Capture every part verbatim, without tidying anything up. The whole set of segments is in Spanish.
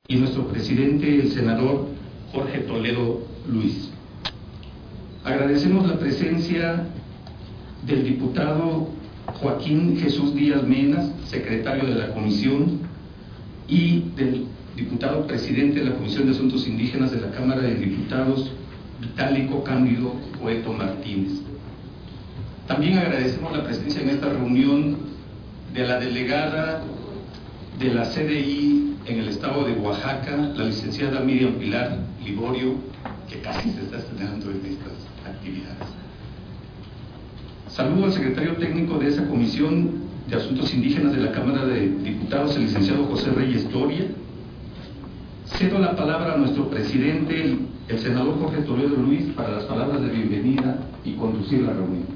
y nuestro presidente, el senador Jorge Toledo Luis. Agradecemos la presencia del diputado Joaquín Jesús Díaz Menas, secretario de la Comisión, y del diputado presidente de la Comisión de Asuntos Indígenas de la Cámara de Diputados, Vitálico Cándido Cueto Martínez. También agradecemos la presencia en esta reunión de la delegada de la C D I en el estado de Oaxaca, la licenciada Miriam Pilar Liborio, que casi se está estrenando en estas actividades. Saludo al secretario técnico de esa Comisión de Asuntos Indígenas de la Cámara de Diputados, el licenciado José Reyes Toria. Cedo la palabra a nuestro presidente, el, el senador Jorge Toledo Luis, para las palabras de bienvenida y conducir la reunión.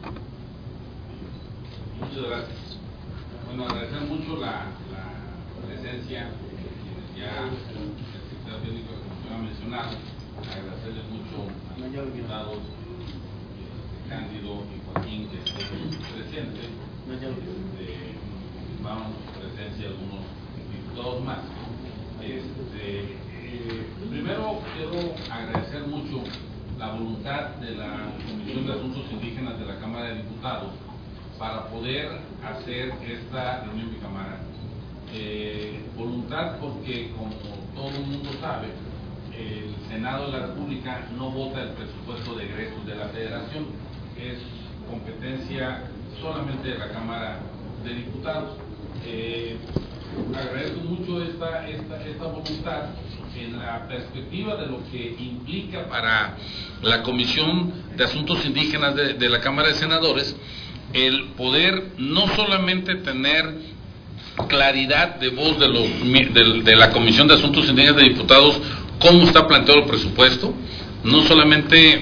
Muchas gracias. Bueno, agradecer mucho la, la presencia que ya el secretario técnico de la Comisión ha mencionado. Agradecerles mucho a los diputados Cándido y Joaquín que estén presentes. Este, vamos a presencia de algunos diputados más. Este, eh, primero quiero agradecer mucho la voluntad de la Comisión de Asuntos Indígenas de la Cámara de Diputados para poder hacer esta reunión bicameral. Eh, voluntad porque, como todo el mundo sabe, el Senado de la República no vota el presupuesto de egresos de la Federación, es competencia solamente de la Cámara de Diputados. Eh, agradezco mucho esta, esta, esta voluntad en la perspectiva de lo que implica para la Comisión de Asuntos Indígenas de, de la Cámara de Senadores el poder no solamente tener claridad de voz de, los, de, de la Comisión de Asuntos Indígenas de Diputados, cómo está planteado el presupuesto, no solamente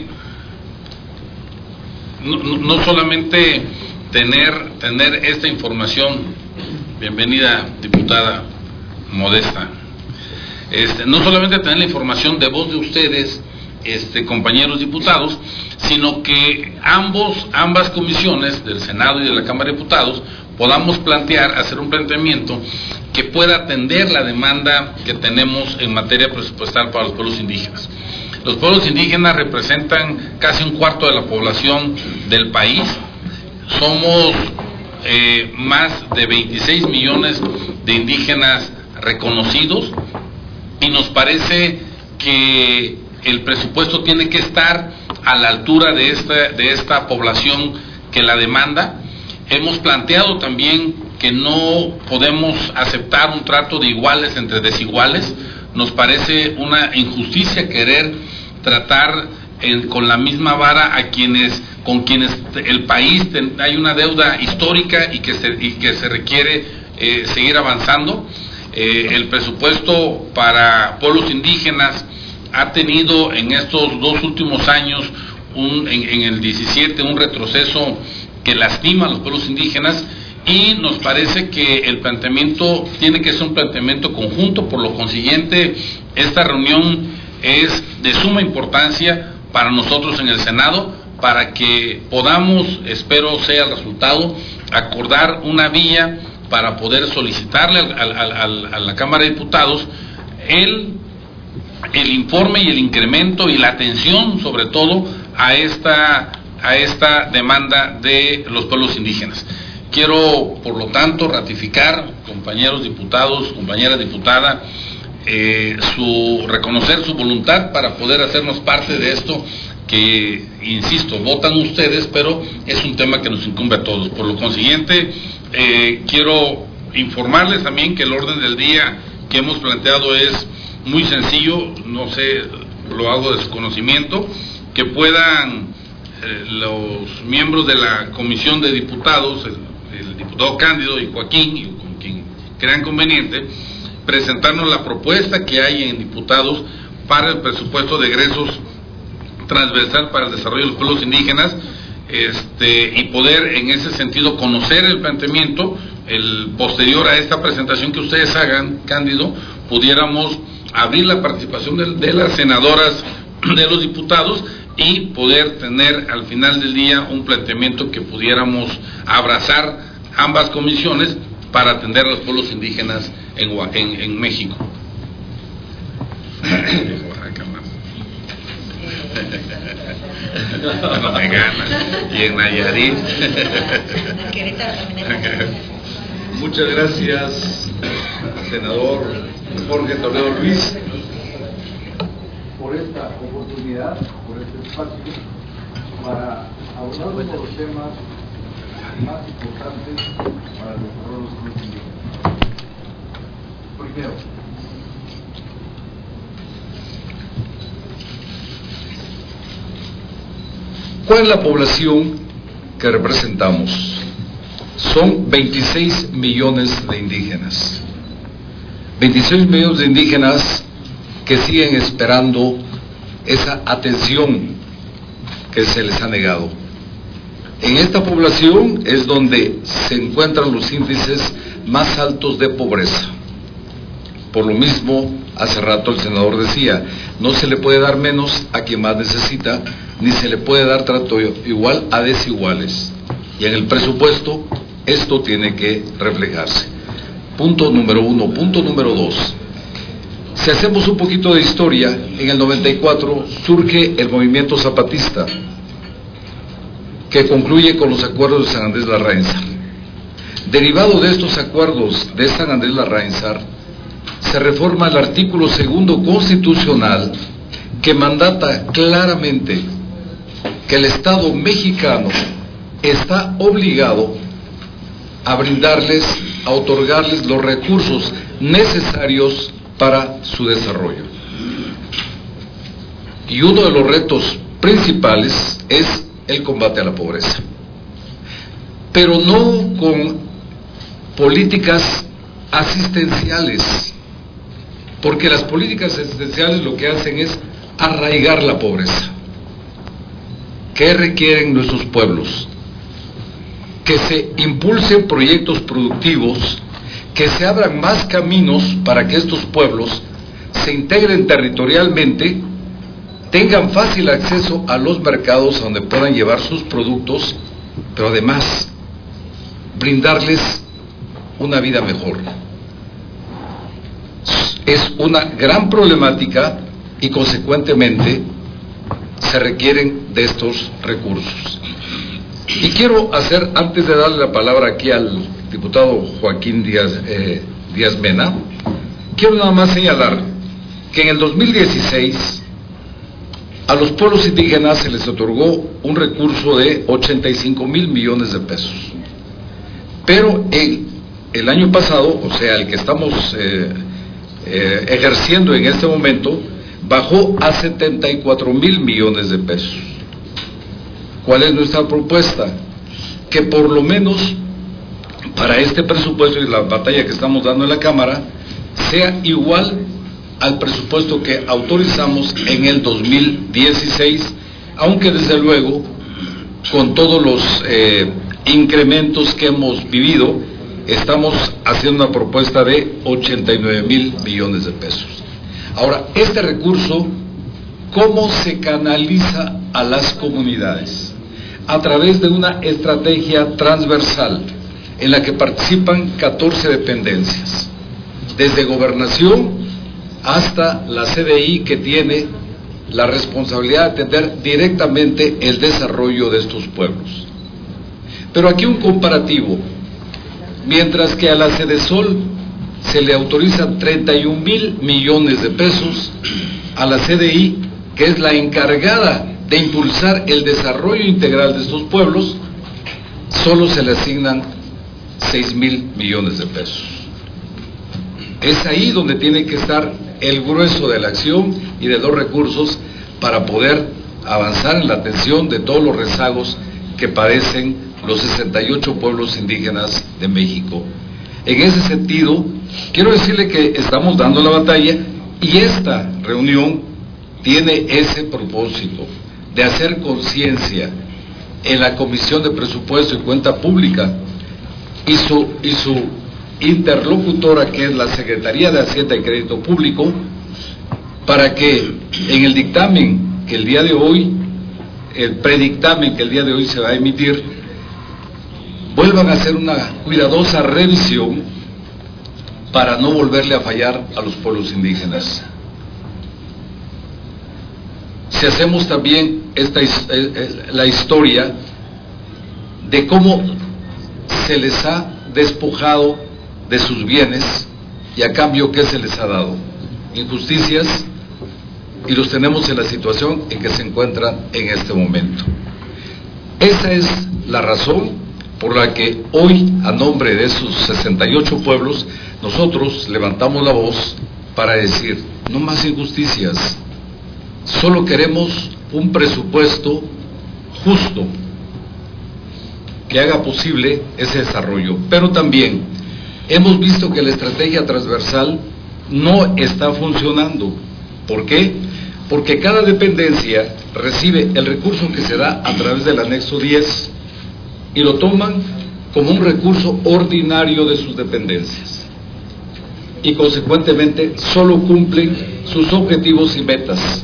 no, no solamente tener, tener esta información. Bienvenida, diputada Modesta. Este, no solamente tener la información de voz de ustedes, este, compañeros diputados, sino que ambos, ambas comisiones del Senado y de la Cámara de Diputados podamos plantear, hacer un planteamiento que pueda atender la demanda que tenemos en materia presupuestal para los pueblos indígenas. Los pueblos indígenas representan casi un cuarto de la población del país. Somos eh, más de veintiséis millones de indígenas reconocidos y nos parece que el presupuesto tiene que estar a la altura de esta, de esta población que la demanda. Hemos planteado también que no podemos aceptar un trato de iguales entre desiguales. Nos parece una injusticia querer tratar en, con la misma vara a quienes, con quienes el país ten, hay una deuda histórica y que se, y que se requiere eh, seguir avanzando. Eh, el presupuesto para pueblos indígenas ha tenido en estos dos últimos años, un, en, en el diecisiete, un retroceso que lastima a los pueblos indígenas, y nos parece que el planteamiento tiene que ser un planteamiento conjunto. Por lo consiguiente, esta reunión es de suma importancia para nosotros en el Senado, para que podamos, espero sea el resultado, acordar una vía para poder solicitarle al, al, al, a la Cámara de Diputados el, el informe y el incremento y la atención, sobre todo, a esta, a esta demanda de los pueblos indígenas. Quiero, por lo tanto, ratificar, compañeros diputados, compañera diputada, eh, su reconocer su voluntad para poder hacernos parte de esto que, insisto, votan ustedes, pero es un tema que nos incumbe a todos. Por lo consiguiente, eh, quiero informarles también que el orden del día que hemos planteado es muy sencillo, no sé, lo hago de su conocimiento, que puedan eh, los miembros de la Comisión de Diputados, el, el diputado Cándido y Joaquín, y con quien crean conveniente, presentarnos la propuesta que hay en diputados para el presupuesto de egresos transversal para el desarrollo de los pueblos indígenas, este, y poder en ese sentido conocer el planteamiento. El posterior a esta presentación que ustedes hagan, Cándido, pudiéramos abrir la participación de, de las senadoras, de los diputados, y poder tener al final del día un planteamiento que pudiéramos abrazar ambas comisiones para atender a los pueblos indígenas en, en, en México. no me gana, y en Nayarit. Muchas gracias, senador Jorge Toledo Luis, por esta oportunidad, por este espacio, para abordar uno de los temas más importantes para el desarrollo de los indígenas. Primero, ¿cuál es la población que representamos? Son veintiséis millones de indígenas. veintiséis millones de indígenas que siguen esperando esa atención que se les ha negado. En esta población es donde se encuentran los índices más altos de pobreza. Por lo mismo, hace rato el senador decía, no se le puede dar menos a quien más necesita, ni se le puede dar trato igual a desiguales. Y en el presupuesto esto tiene que reflejarse. Punto número uno. Punto número dos. Si hacemos un poquito de historia, en el noventa y cuatro surge el movimiento zapatista, que concluye con los acuerdos de San Andrés Larrainzar. Derivado de estos acuerdos de San Andrés Larrainzar, se reforma el artículo segundo constitucional que mandata claramente que el Estado mexicano está obligado a brindarles, a otorgarles los recursos necesarios para su desarrollo. Y uno de los retos principales es el combate a la pobreza, pero no con políticas asistenciales, porque las políticas asistenciales lo que hacen es arraigar la pobreza. ¿Qué requieren nuestros pueblos? Que se impulsen proyectos productivos, que se abran más caminos para que estos pueblos se integren territorialmente, tengan fácil acceso a los mercados donde puedan llevar sus productos, pero además brindarles una vida mejor. Es una gran problemática y consecuentemente se requieren de estos recursos. Y quiero hacer, antes de darle la palabra aquí al diputado Joaquín Díaz, eh, Díaz Mena, quiero nada más señalar que en el dos mil dieciséis a los pueblos indígenas se les otorgó un recurso de ochenta y cinco mil millones de pesos. Pero en el año pasado, o sea, el que estamos eh, eh, ejerciendo en este momento, bajó a setenta y cuatro mil millones de pesos. ¿Cuál es nuestra propuesta? Que por lo menos para este presupuesto y la batalla que estamos dando en la Cámara sea igual al presupuesto que autorizamos en el dos mil dieciséis, aunque desde luego con todos los eh, incrementos que hemos vivido, estamos haciendo una propuesta de ochenta y nueve mil millones de pesos. Ahora, este recurso, ¿cómo se canaliza a las comunidades? A través de una estrategia transversal en la que participan catorce dependencias, desde gobernación hasta la C D I, que tiene la responsabilidad de atender directamente el desarrollo de estos pueblos. Pero aquí un comparativo: mientras que a la Cedesol se le autorizan treinta y un mil millones de pesos, a la C D I, que es la encargada de impulsar el desarrollo integral de estos pueblos, solo se le asignan seis mil millones de pesos. Es ahí donde tiene que estar el grueso de la acción y de los recursos para poder avanzar en la atención de todos los rezagos que padecen los sesenta y ocho pueblos indígenas de México. En ese sentido, quiero decirle que estamos dando la batalla y esta reunión tiene ese propósito de hacer conciencia en la Comisión de Presupuesto y Cuenta Pública y su, y su interlocutora, que es la Secretaría de Hacienda y Crédito Público, para que en el dictamen que el día de hoy, el predictamen que el día de hoy se va a emitir, vuelvan a hacer una cuidadosa revisión para no volverle a fallar a los pueblos indígenas. si hacemos también esta, la historia de cómo se les ha despojado de sus bienes y a cambio ¿qué se les ha dado? Injusticias, y los tenemos en la situación en que se encuentran en este momento. Esa es la razón por la que hoy, a nombre de esos sesenta y ocho pueblos, nosotros levantamos la voz para decir: no más injusticias, solo queremos un presupuesto justo que haga posible ese desarrollo. Pero también hemos visto que la estrategia transversal no está funcionando. ¿Por qué? Porque cada dependencia recibe el recurso que se da a través del anexo diez y lo toman como un recurso ordinario de sus dependencias, y consecuentemente solo cumplen sus objetivos y metas,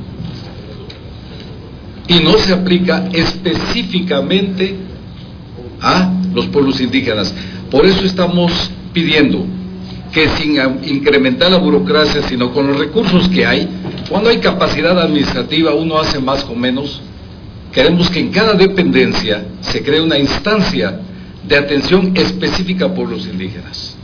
y no se aplica específicamente a los pueblos indígenas. Por eso estamos pidiendo que sin incrementar la burocracia, sino con los recursos que hay, cuando hay capacidad administrativa uno hace más con menos. Queremos que en cada dependencia se cree una instancia de atención específica a pueblos indígenas.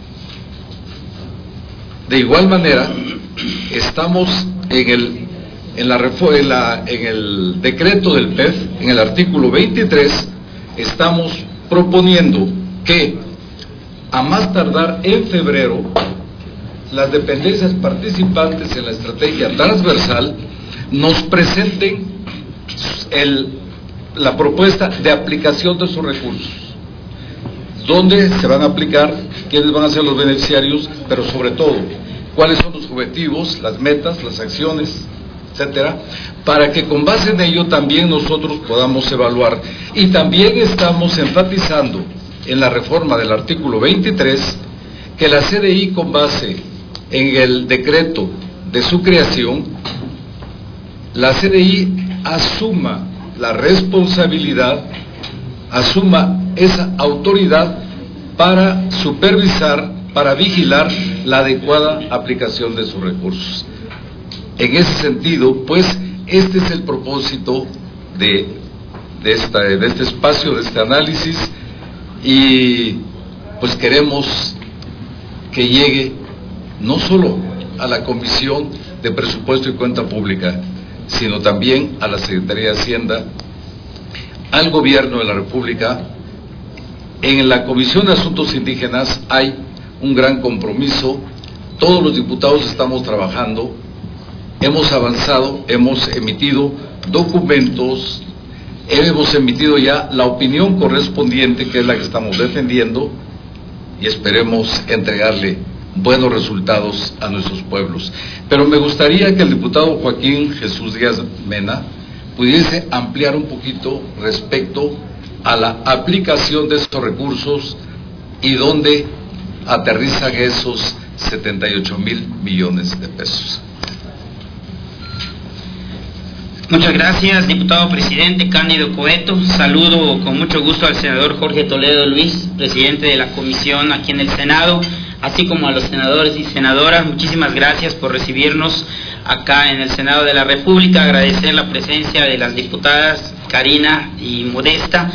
De igual manera, estamos en el, en la, en la, en el decreto del P E F, en el artículo veintitrés, estamos proponiendo que a más tardar en febrero, las dependencias participantes en la estrategia transversal nos presenten el, la propuesta de aplicación de sus recursos, dónde se van a aplicar, quiénes van a ser los beneficiarios, pero sobre todo, cuáles son los objetivos, las metas, las acciones, etcétera, para que con base en ello también nosotros podamos evaluar. Y también estamos enfatizando en la reforma del artículo veintitrés que la C D I, con base en el decreto de su creación, la C D I asuma la responsabilidad, asuma esa autoridad para supervisar, para vigilar la adecuada aplicación de sus recursos. En ese sentido, pues, este es el propósito de, de, esta, de este espacio, de este análisis, y pues queremos que llegue no solo a la Comisión de Presupuesto y Cuenta Pública, sino también a la Secretaría de Hacienda, al Gobierno de la República. En la Comisión de Asuntos Indígenas hay un gran compromiso, todos los diputados estamos trabajando, hemos avanzado, hemos emitido documentos, hemos emitido ya la opinión correspondiente, que es la que estamos defendiendo, y esperemos entregarle buenos resultados a nuestros pueblos. Pero me gustaría que el diputado Joaquín Jesús Díaz Mena pudiese ampliar un poquito respecto a la aplicación de estos recursos y dónde aterrizan esos setenta y ocho mil millones de pesos. Muchas gracias, diputado presidente Cándido Coeto. Saludo con mucho gusto al senador Jorge Toledo Luis, presidente de la comisión aquí en el Senado, así como a los senadores y senadoras. Muchísimas gracias por recibirnos acá en el Senado de la República. Agradecer la presencia de las diputadas Karina y Modesta.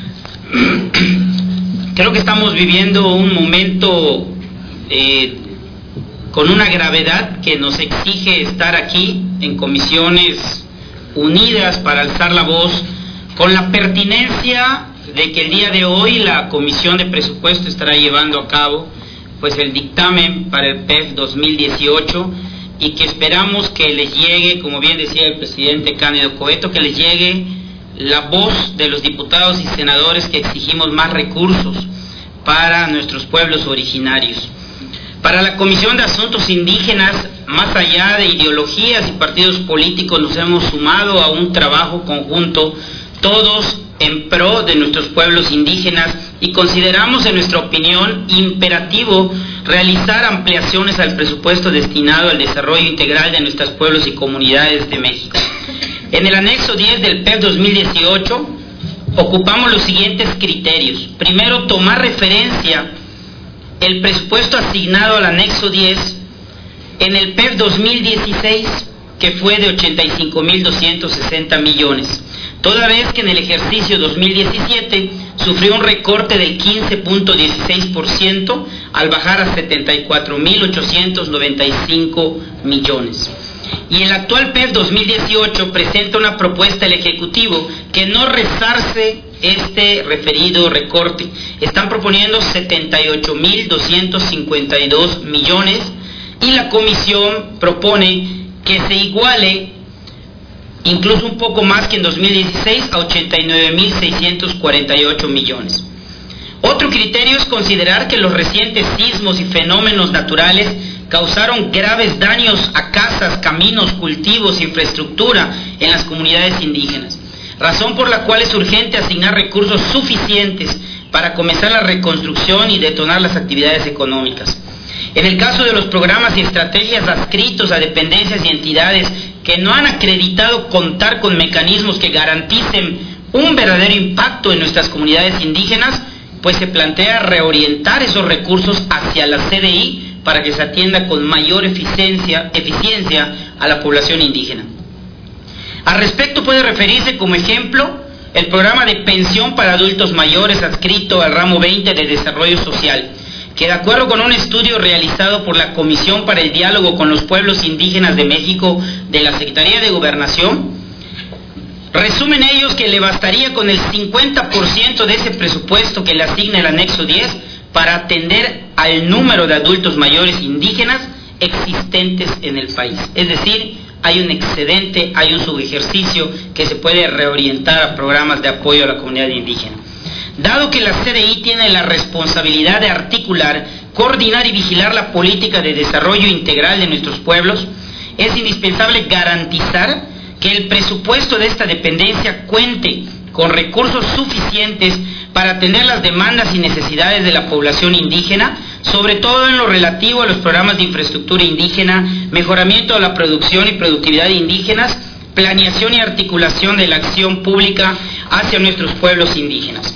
Creo que estamos viviendo un momento eh, con una gravedad que nos exige estar aquí en comisiones unidas para alzar la voz, con la pertinencia de que el día de hoy la Comisión de Presupuesto estará llevando a cabo pues el dictamen para el P E F dos mil dieciocho, y que esperamos que les llegue, como bien decía el presidente Cándido Coeto, que les llegue la voz de los diputados y senadores que exigimos más recursos para nuestros pueblos originarios. Para la Comisión de Asuntos Indígenas, más allá de ideologías y partidos políticos, nos hemos sumado a un trabajo conjunto, todos en pro de nuestros pueblos indígenas, y consideramos, en nuestra opinión, imperativo realizar ampliaciones al presupuesto destinado al desarrollo integral de nuestros pueblos y comunidades de México. En el anexo diez del P E F dos mil dieciocho ocupamos los siguientes criterios. Primero, tomar referencia el presupuesto asignado al anexo diez en el P E F dos mil dieciséis, que fue de ochenta y cinco mil doscientos sesenta millones, toda vez que en el ejercicio dos mil diecisiete sufrió un recorte del quince punto dieciséis por ciento al bajar a setenta y cuatro mil ochocientos noventa y cinco millones. Y el actual P E F dos mil dieciocho presenta una propuesta al Ejecutivo que no resarce este referido recorte. Están proponiendo setenta y ocho mil doscientos cincuenta y dos millones y la Comisión propone que se iguale incluso un poco más que en dos mil dieciséis a ochenta y nueve mil seiscientos cuarenta y ocho millones. Otro criterio es considerar que los recientes sismos y fenómenos naturales causaron graves daños a casas, caminos, cultivos, infraestructura en las comunidades indígenas, razón por la cual es urgente asignar recursos suficientes para comenzar la reconstrucción y detonar las actividades económicas. En el caso de los programas y estrategias adscritos a dependencias y entidades que no han acreditado contar con mecanismos que garanticen un verdadero impacto en nuestras comunidades indígenas, pues se plantea reorientar esos recursos hacia la C D I para que se atienda con mayor eficiencia, eficiencia a la población indígena. Al respecto puede referirse como ejemplo el programa de pensión para adultos mayores adscrito al ramo veinte de Desarrollo Social, que de acuerdo con un estudio realizado por la Comisión para el Diálogo con los Pueblos Indígenas de México de la Secretaría de Gobernación, resumen ellos que le bastaría con el cincuenta por ciento de ese presupuesto que le asigna el anexo diez para atender al número de adultos mayores indígenas existentes en el país. Es decir, hay un excedente, hay un subejercicio que se puede reorientar a programas de apoyo a la comunidad indígena. Dado que la C D I tiene la responsabilidad de articular, coordinar y vigilar la política de desarrollo integral de nuestros pueblos, es indispensable garantizar que el presupuesto de esta dependencia cuente con recursos suficientes para atender las demandas y necesidades de la población indígena, sobre todo en lo relativo a los programas de infraestructura indígena, mejoramiento de la producción y productividad indígenas, planeación y articulación de la acción pública hacia nuestros pueblos indígenas.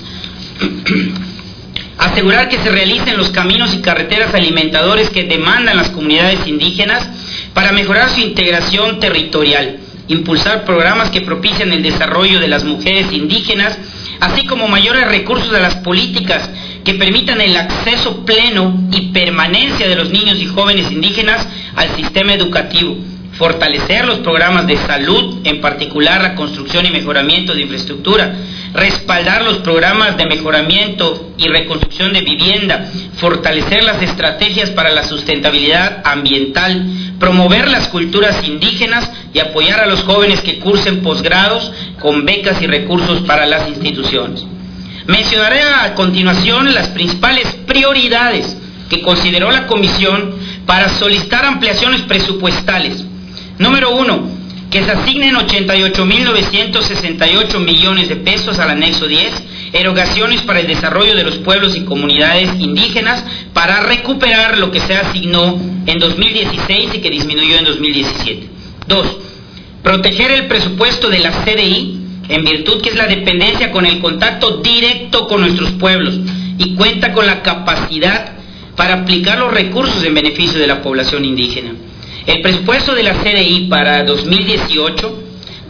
Asegurar que se realicen los caminos y carreteras alimentadores que demandan las comunidades indígenas para mejorar su integración territorial, impulsar programas que propician el desarrollo de las mujeres indígenas, así como mayores recursos a las políticas que permitan el acceso pleno y permanencia de los niños y jóvenes indígenas al sistema educativo, fortalecer los programas de salud, en particular la construcción y mejoramiento de infraestructura, respaldar los programas de mejoramiento y reconstrucción de vivienda, fortalecer las estrategias para la sustentabilidad ambiental, promover las culturas indígenas y apoyar a los jóvenes que cursen posgrados con becas y recursos para las instituciones. Mencionaré a continuación las principales prioridades que consideró la Comisión para solicitar ampliaciones presupuestales. Número uno, que se asignen ochenta y ocho mil novecientos sesenta y ocho millones de pesos al anexo diez, erogaciones para el desarrollo de los pueblos y comunidades indígenas para recuperar lo que se asignó en dos mil dieciséis y que disminuyó en dos mil diecisiete. Dos, proteger el presupuesto de la C D I, en virtud que es la dependencia con el contacto directo con nuestros pueblos y cuenta con la capacidad para aplicar los recursos en beneficio de la población indígena. El presupuesto de la C D I para dos mil dieciocho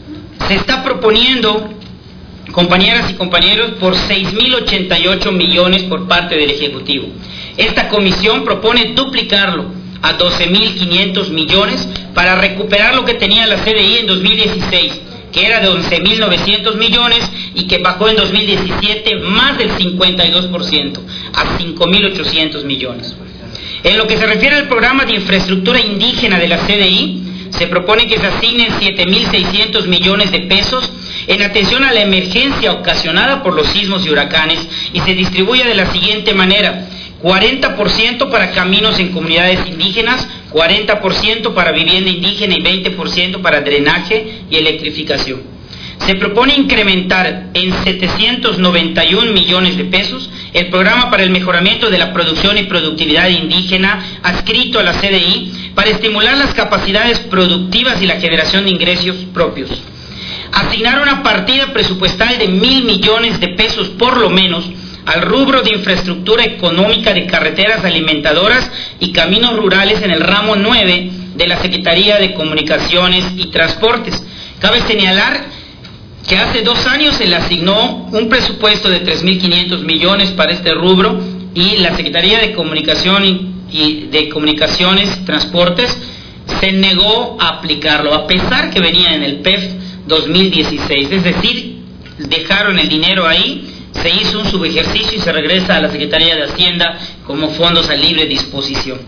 se está proponiendo, compañeras y compañeros, por seis mil ochenta y ocho millones por parte del Ejecutivo. Esta comisión propone duplicarlo a doce mil quinientos millones para recuperar lo que tenía la C D I en dos mil dieciséis, que era de once mil novecientos millones y que bajó en dos mil diecisiete más del cincuenta y dos por ciento a cinco mil ochocientos millones. En lo que se refiere al programa de infraestructura indígena de la C D I, se propone que se asignen siete mil seiscientos millones de pesos en atención a la emergencia ocasionada por los sismos y huracanes y se distribuye de la siguiente manera: cuarenta por ciento para caminos en comunidades indígenas, cuarenta por ciento para vivienda indígena y veinte por ciento para drenaje y electrificación. Se propone incrementar en setecientos noventa y un millones de pesos el programa para el mejoramiento de la producción y productividad indígena adscrito a la C D I para estimular las capacidades productivas y la generación de ingresos propios. Asignar una partida presupuestal de mil millones de pesos por lo menos al rubro de infraestructura económica de carreteras alimentadoras y caminos rurales en el ramo nueve de la Secretaría de Comunicaciones y Transportes. Cabe señalar que hace dos años se le asignó un presupuesto de tres mil quinientos millones para este rubro y la Secretaría de Comunicación y, y de Comunicaciones y Transportes se negó a aplicarlo, a pesar que venía en el P E F dos mil dieciséis, es decir, dejaron el dinero ahí, se hizo un subejercicio y se regresa a la Secretaría de Hacienda como fondos a libre disposición.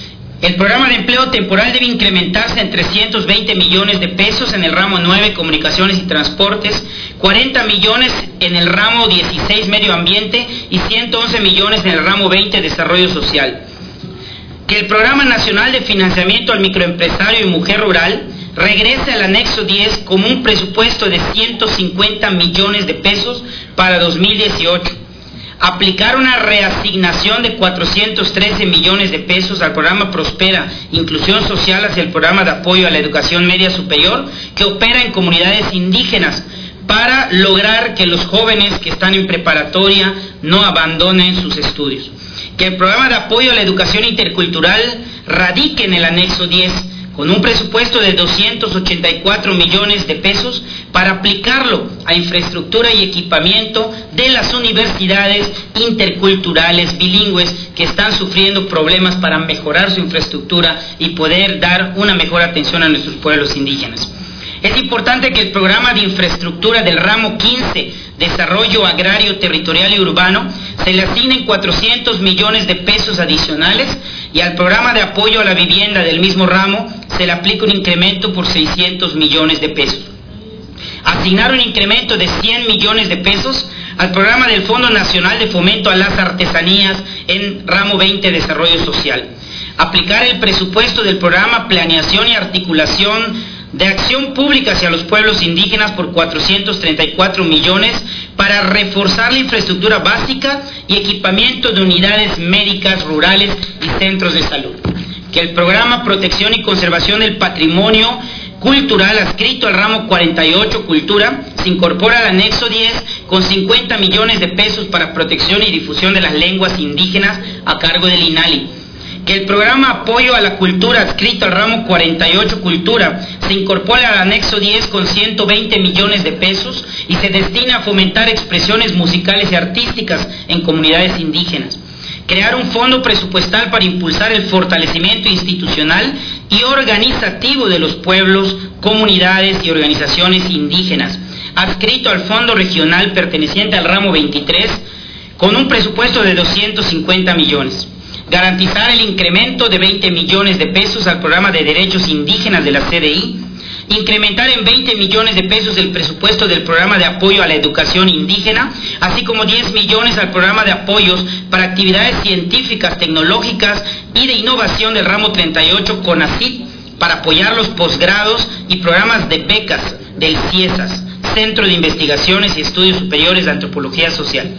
El programa de empleo temporal debe incrementarse en trescientos veinte millones de pesos en el ramo nueve, Comunicaciones y Transportes, cuarenta millones en el ramo dieciséis, Medio Ambiente, y ciento once millones en el ramo veinte, Desarrollo Social. Que el Programa Nacional de Financiamiento al Microempresario y Mujer Rural regrese al anexo diez como un presupuesto de ciento cincuenta millones de pesos para dos mil dieciocho. Aplicar una reasignación de cuatrocientos trece millones de pesos al programa Prospera, Inclusión Social, hacia el programa de apoyo a la educación media superior que opera en comunidades indígenas para lograr que los jóvenes que están en preparatoria no abandonen sus estudios. Que el programa de apoyo a la educación intercultural radique en el anexo diez con un presupuesto de doscientos ochenta y cuatro millones de pesos para aplicarlo a infraestructura y equipamiento de las universidades interculturales bilingües que están sufriendo problemas para mejorar su infraestructura y poder dar una mejor atención a nuestros pueblos indígenas. Es importante que el programa de infraestructura del ramo quince, Desarrollo Agrario, Territorial y Urbano, se le asignen cuatrocientos millones de pesos adicionales y al programa de apoyo a la vivienda del mismo ramo se le aplica un incremento por seiscientos millones de pesos. Asignar un incremento de cien millones de pesos al programa del Fondo Nacional de Fomento a las Artesanías en ramo veinte, Desarrollo Social. Aplicar el presupuesto del programa Planeación y Articulación de Acción Pública hacia los pueblos indígenas por cuatrocientos treinta y cuatro millones para reforzar la infraestructura básica y equipamiento de unidades médicas rurales y centros de salud. Que el programa Protección y Conservación del Patrimonio Cultural adscrito al ramo cuarenta y ocho, Cultura, se incorpora al anexo diez con cincuenta millones de pesos para protección y difusión de las lenguas indígenas a cargo del INALI. Que el programa Apoyo a la Cultura adscrito al ramo cuarenta y ocho, Cultura, se incorpora al anexo diez con ciento veinte millones de pesos y se destina a fomentar expresiones musicales y artísticas en comunidades indígenas. Crear un fondo presupuestal para impulsar el fortalecimiento institucional y organizativo de los pueblos, comunidades y organizaciones indígenas, adscrito al fondo regional perteneciente al ramo veintitrés, con un presupuesto de doscientos cincuenta millones. Garantizar el incremento de veinte millones de pesos al programa de derechos indígenas de la C D I, incrementar en veinte millones de pesos el presupuesto del programa de apoyo a la educación indígena, así como diez millones al programa de apoyos para actividades científicas, tecnológicas y de innovación del ramo treinta y ocho CONACYT para apoyar los posgrados y programas de becas del CIESAS, Centro de Investigaciones y Estudios Superiores de Antropología Social.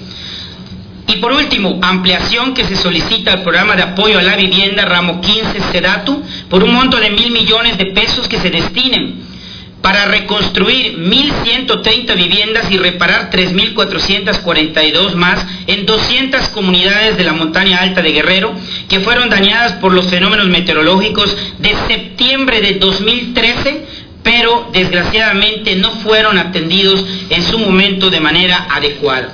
Y por último, ampliación que se solicita al programa de apoyo a la vivienda ramo quince SEDATU por un monto de mil millones de pesos que se destinen para reconstruir mil ciento treinta viviendas y reparar tres mil cuatrocientas cuarenta y dos más en doscientas comunidades de la montaña alta de Guerrero que fueron dañadas por los fenómenos meteorológicos de septiembre de dos mil trece, pero desgraciadamente no fueron atendidos en su momento de manera adecuada.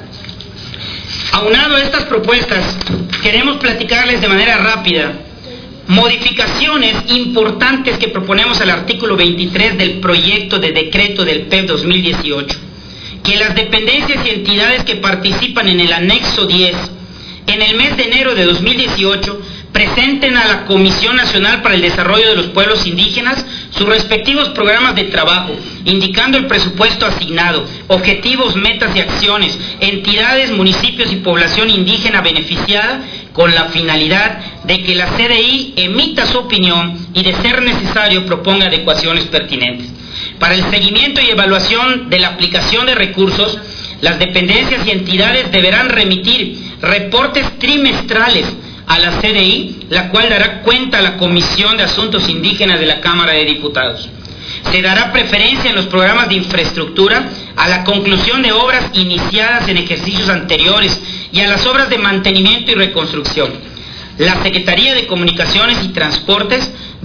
Aunado a estas propuestas, queremos platicarles de manera rápida modificaciones importantes que proponemos al artículo veintitrés del proyecto de decreto del P E F dos mil dieciocho. Que las dependencias y entidades que participan en el anexo diez en el mes de enero de dos mil dieciocho presenten a la Comisión Nacional para el Desarrollo de los Pueblos Indígenas sus respectivos programas de trabajo, indicando el presupuesto asignado, objetivos, metas y acciones, entidades, municipios y población indígena beneficiada, con la finalidad de que la C D I emita su opinión y, de ser necesario, proponga adecuaciones pertinentes. Para el seguimiento y evaluación de la aplicación de recursos, las dependencias y entidades deberán remitir reportes trimestrales a la C D I, la cual dará cuenta a la Comisión de Asuntos Indígenas de la Cámara de Diputados. Se dará preferencia en los programas de infraestructura a la conclusión de obras iniciadas en ejercicios anteriores y a las obras de mantenimiento y reconstrucción. La Secretaría de Comunicaciones y Transportes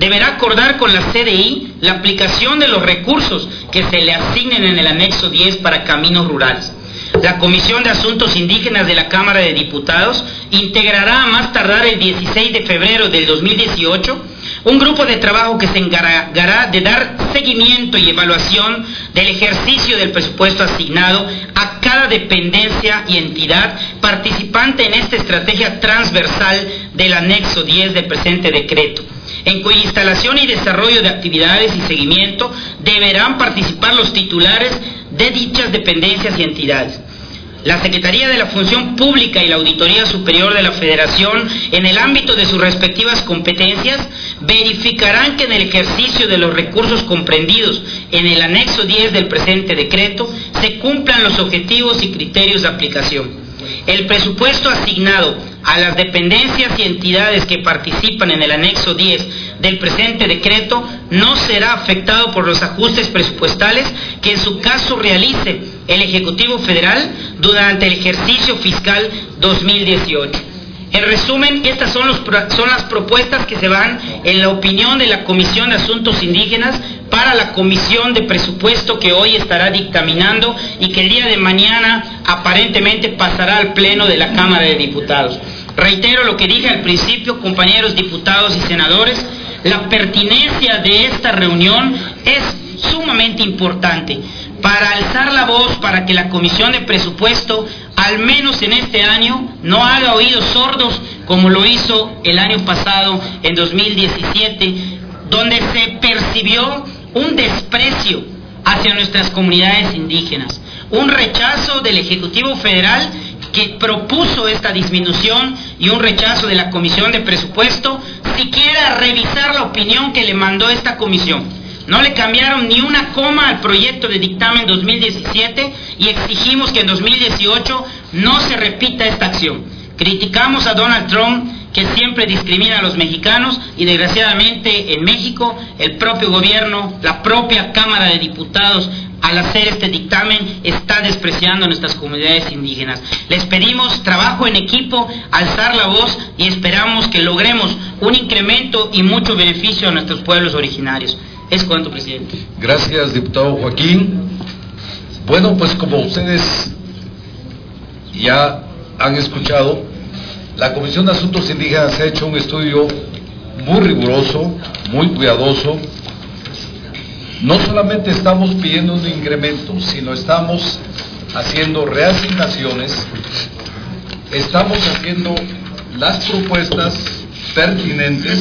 deberá acordar con la C D I la aplicación de los recursos que se le asignen en el anexo diez para caminos rurales. La Comisión de Asuntos Indígenas de la Cámara de Diputados integrará a más tardar el dieciséis de febrero del dos mil dieciocho un grupo de trabajo que se encargará de dar seguimiento y evaluación del ejercicio del presupuesto asignado a cada dependencia y entidad participante en esta estrategia transversal del anexo diez del presente decreto, en cuya instalación y desarrollo de actividades y seguimiento deberán participar los titulares de dichas dependencias y entidades. La Secretaría de la Función Pública y la Auditoría Superior de la Federación, en el ámbito de sus respectivas competencias, verificarán que en el ejercicio de los recursos comprendidos en el anexo diez del presente decreto se cumplan los objetivos y criterios de aplicación. El presupuesto asignado a las dependencias y entidades que participan en el anexo diez del presente decreto no será afectado por los ajustes presupuestales que en su caso realice el Ejecutivo Federal durante el ejercicio fiscal dos mil dieciocho. En resumen, estas son, los, son las propuestas que se van en la opinión de la Comisión de Asuntos Indígenas para la Comisión de Presupuesto que hoy estará dictaminando y que el día de mañana aparentemente pasará al Pleno de la Cámara de Diputados. Reitero lo que dije al principio, compañeros diputados y senadores, la pertinencia de esta reunión es sumamente importante para alzar la voz para que la Comisión de Presupuesto, al menos en este año, no haga oídos sordos como lo hizo el año pasado, en dos mil diecisiete, donde se percibió un desprecio hacia nuestras comunidades indígenas, un rechazo del Ejecutivo Federal que propuso esta disminución y un rechazo de la Comisión de Presupuesto, siquiera revisar la opinión que le mandó esta comisión. No le cambiaron ni una coma al proyecto de dictamen dos mil diecisiete y exigimos que en dos mil dieciocho no se repita esta acción. Criticamos a Donald Trump, que siempre discrimina a los mexicanos, y desgraciadamente en México el propio gobierno, la propia Cámara de Diputados, al hacer este dictamen está despreciando a nuestras comunidades indígenas. Les pedimos trabajo en equipo, alzar la voz y esperamos que logremos un incremento y mucho beneficio a nuestros pueblos originarios. Es cuanto, presidente. Gracias, diputado Joaquín. Bueno, pues como ustedes ya han escuchado, la Comisión de Asuntos Indígenas ha hecho un estudio muy riguroso, muy cuidadoso. No solamente estamos pidiendo un incremento, sino estamos haciendo reasignaciones, estamos haciendo las propuestas pertinentes,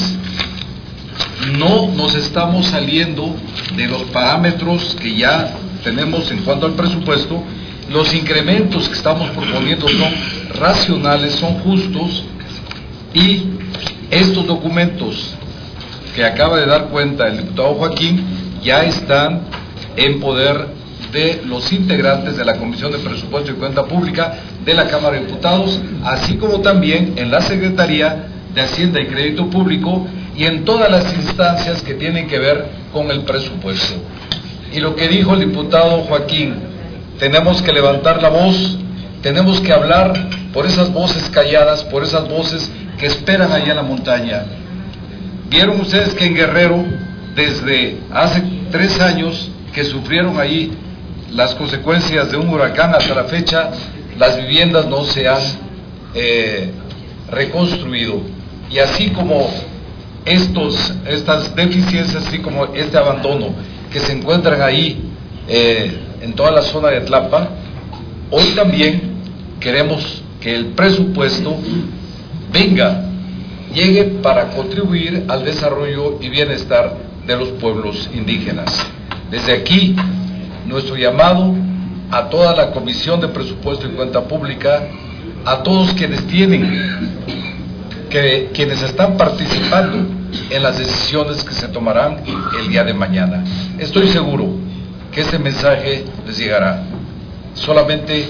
no nos estamos saliendo de los parámetros que ya tenemos en cuanto al presupuesto. Los incrementos que estamos proponiendo son racionales, son justos, y estos documentos que acaba de dar cuenta el diputado Joaquín ya están en poder de los integrantes de la Comisión de Presupuesto y Cuenta Pública de la Cámara de Diputados, así como también en la Secretaría de Hacienda y Crédito Público y en todas las instancias que tienen que ver con el presupuesto. Y lo que dijo el diputado Joaquín, tenemos que levantar la voz, tenemos que hablar por esas voces calladas, por esas voces que esperan allá en la montaña. Vieron ustedes que en Guerrero, desde hace tres años que sufrieron ahí las consecuencias de un huracán hasta la fecha, las viviendas no se han eh, reconstruido. Y así como estos, estas deficiencias, así como este abandono que se encuentran ahí eh, en toda la zona de Tlapa, hoy también queremos que el presupuesto venga, llegue para contribuir al desarrollo y bienestar de los pueblos indígenas. Desde aquí, nuestro llamado a toda la Comisión de Presupuesto y Cuenta Pública, a todos quienes tienen, que, quienes están participando en las decisiones que se tomarán el día de mañana. Estoy seguro que este mensaje les llegará. Solamente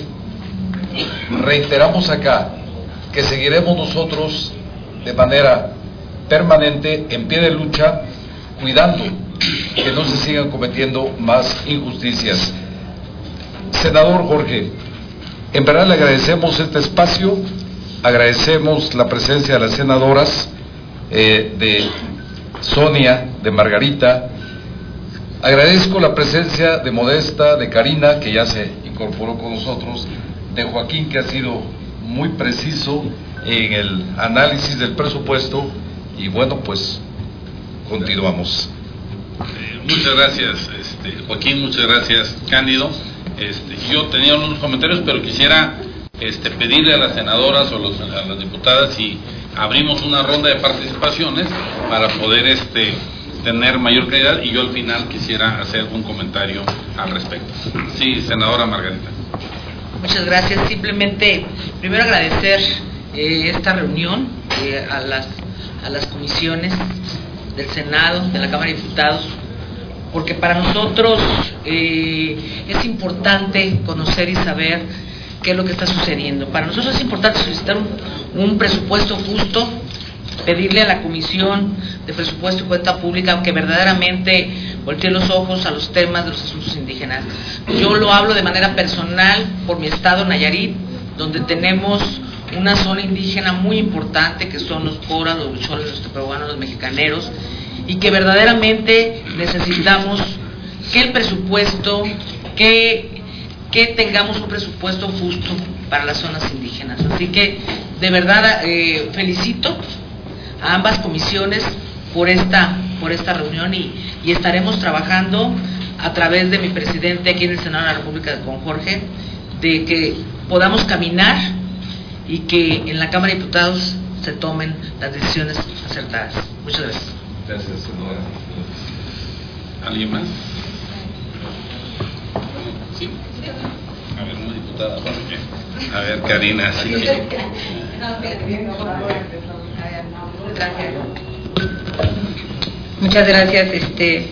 reiteramos acá que seguiremos nosotros de manera permanente, en pie de lucha, cuidando que no se sigan cometiendo más injusticias. Senador Jorge, en verdad le agradecemos este espacio, agradecemos la presencia de las senadoras eh, de Sonia, de Margarita. Agradezco la presencia de Modesta, de Karina, que ya se incorporó con nosotros, de Joaquín, que ha sido muy preciso en el análisis del presupuesto, y bueno, pues continuamos. Eh, muchas gracias, este, Joaquín, muchas gracias, Cándido. Este, yo tenía unos comentarios, pero quisiera este, pedirle a las senadoras o los, a las diputadas si abrimos una ronda de participaciones para poder este, tener mayor claridad, y yo al final quisiera hacer un comentario al respecto. Sí, senadora Margarita. Muchas gracias. Simplemente, primero agradecer eh, esta reunión eh, a las a las comisiones del Senado, de la Cámara de Diputados, porque para nosotros eh, es importante conocer y saber qué es lo que está sucediendo. Para nosotros es importante solicitar un, un presupuesto justo, pedirle a la Comisión de Presupuesto y Cuenta Pública que verdaderamente voltee los ojos a los temas de los asuntos indígenas. Yo lo hablo de manera personal por mi estado, Nayarit, donde tenemos una zona indígena muy importante, que son los coras, los huicholes, los tepehuanos, los mexicaneros, y que verdaderamente necesitamos que el presupuesto, que, que tengamos un presupuesto justo para las zonas indígenas. Así que, de verdad, eh, felicito a ambas comisiones por esta, por esta reunión, y, y estaremos trabajando a través de mi presidente aquí en el Senado de la República, con Jorge, de que podamos caminar y que en la Cámara de Diputados se tomen las decisiones acertadas. Muchas gracias. Gracias, senadora. ¿Alguien más? Sí. A ver, una diputada. A ver, Karina. Sí. Muchas gracias, este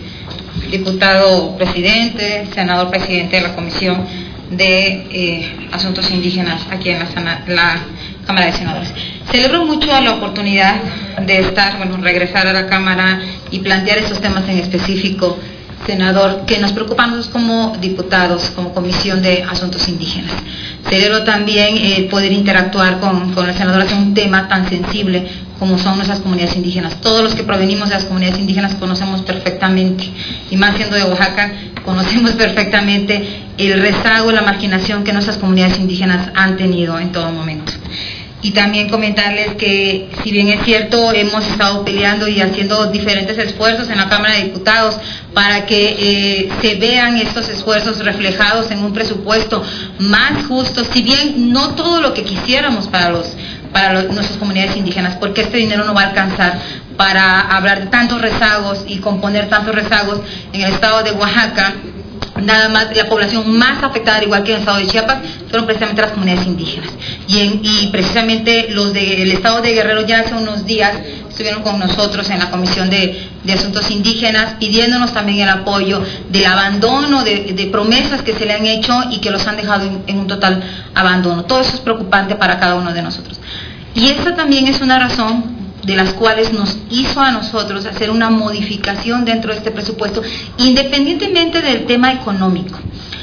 diputado presidente, senador presidente de la Comisión de eh, Asuntos Indígenas aquí en la, la Cámara de Senadores. Celebro mucho la oportunidad de estar, bueno, regresar a la Cámara y plantear estos temas en específico, senador, que nos preocupan nosotros como diputados, como Comisión de Asuntos Indígenas. Celebro también eh, poder interactuar con, con el senador en un tema tan sensible como son nuestras comunidades indígenas. Todos los que provenimos de las comunidades indígenas conocemos perfectamente, y más siendo de Oaxaca, conocemos perfectamente el rezago, la marginación que nuestras comunidades indígenas han tenido en todo momento. Y también comentarles que, si bien es cierto, hemos estado peleando y haciendo diferentes esfuerzos en la Cámara de Diputados para que eh, se vean estos esfuerzos reflejados en un presupuesto más justo, si bien no todo lo que quisiéramos para los para los, nuestras comunidades indígenas, porque este dinero no va a alcanzar para hablar de tantos rezagos y componer tantos rezagos en el estado de Oaxaca. Nada más, la población más afectada, al igual que en el estado de Chiapas, fueron precisamente las comunidades indígenas. Y, en, y precisamente los del estado de Guerrero ya hace unos días estuvieron con nosotros en la Comisión de, de Asuntos Indígenas, pidiéndonos también el apoyo del abandono de, de promesas que se le han hecho y que los han dejado en, en un total abandono. Todo eso es preocupante para cada uno de nosotros. Y esta también es una razón de las cuales nos hizo a nosotros hacer una modificación dentro de este presupuesto, independientemente del tema económico.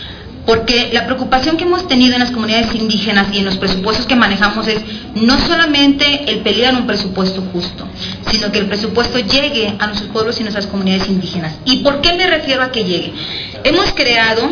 Porque la preocupación que hemos tenido en las comunidades indígenas y en los presupuestos que manejamos es no solamente el pelear un presupuesto justo, sino que el presupuesto llegue a nuestros pueblos y nuestras comunidades indígenas. ¿Y por qué me refiero a que llegue? Hemos creado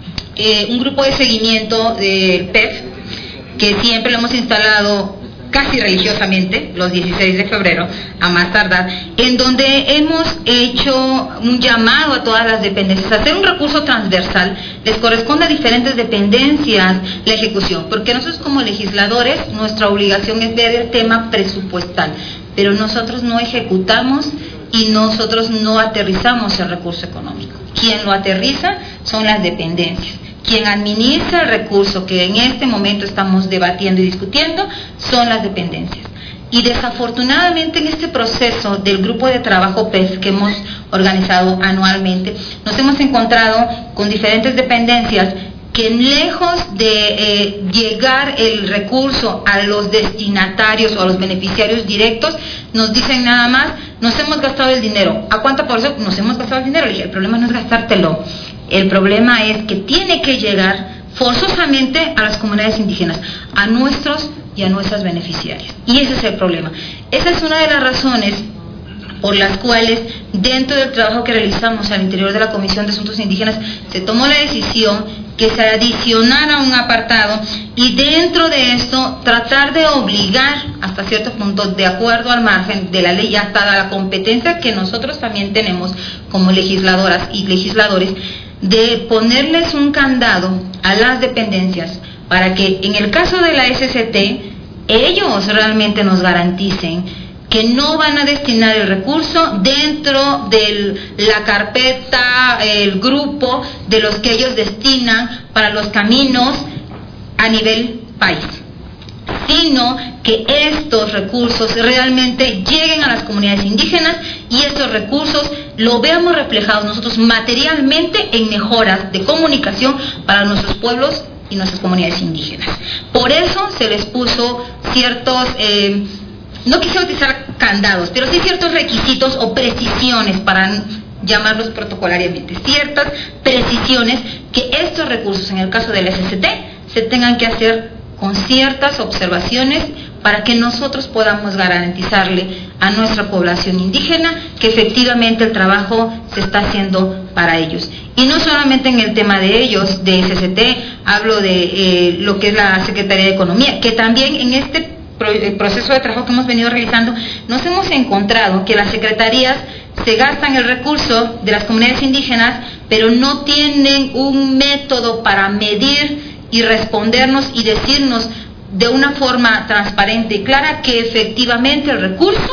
eh, un grupo de seguimiento del P E F, que siempre lo hemos instalado casi religiosamente, los dieciséis de febrero, a más tardar, en donde hemos hecho un llamado a todas las dependencias a hacer un recurso transversal. Les corresponde a diferentes dependencias la ejecución, porque nosotros como legisladores, nuestra obligación es ver el tema presupuestal, pero nosotros no ejecutamos y nosotros no aterrizamos el recurso económico. Quien lo aterriza son las dependencias. Quien administra el recurso que en este momento estamos debatiendo y discutiendo son las dependencias. Y desafortunadamente en este proceso del grupo de trabajo P E F que hemos organizado anualmente, nos hemos encontrado con diferentes dependencias que, lejos de eh, llegar el recurso a los destinatarios o a los beneficiarios directos, nos dicen nada más: nos hemos gastado el dinero. ¿A cuánta población? Nos hemos gastado el dinero. Le dije, el problema no es gastártelo, el problema es que tiene que llegar forzosamente a las comunidades indígenas, a nuestros y a nuestras beneficiarias. Y ese es el problema. Esa es una de las razones por las cuales dentro del trabajo que realizamos al interior de la Comisión de Asuntos Indígenas se tomó la decisión que se adicionara un apartado y dentro de esto tratar de obligar hasta cierto punto, de acuerdo al margen de la ley y hasta la competencia que nosotros también tenemos como legisladoras y legisladores, de ponerles un candado a las dependencias para que en el caso de la S C T ellos realmente nos garanticen que no van a destinar el recurso dentro de la carpeta, el grupo de los que ellos destinan para los caminos a nivel país, sino que estos recursos realmente lleguen a las comunidades indígenas y estos recursos lo veamos reflejados nosotros materialmente en mejoras de comunicación para nuestros pueblos y nuestras comunidades indígenas. Por eso se les puso ciertos... Eh, no quisiera utilizar candados, pero sí ciertos requisitos o precisiones, para llamarlos protocolariamente, ciertas precisiones que estos recursos, en el caso del S C T, se tengan que hacer con ciertas observaciones para que nosotros podamos garantizarle a nuestra población indígena que efectivamente el trabajo se está haciendo para ellos. Y no solamente en el tema de ellos, de S C T, hablo de eh, lo que es la Secretaría de Economía, que también en este el proceso de trabajo que hemos venido realizando, nos hemos encontrado que las secretarías se gastan el recurso de las comunidades indígenas, pero no tienen un método para medir y respondernos y decirnos de una forma transparente y clara que efectivamente el recurso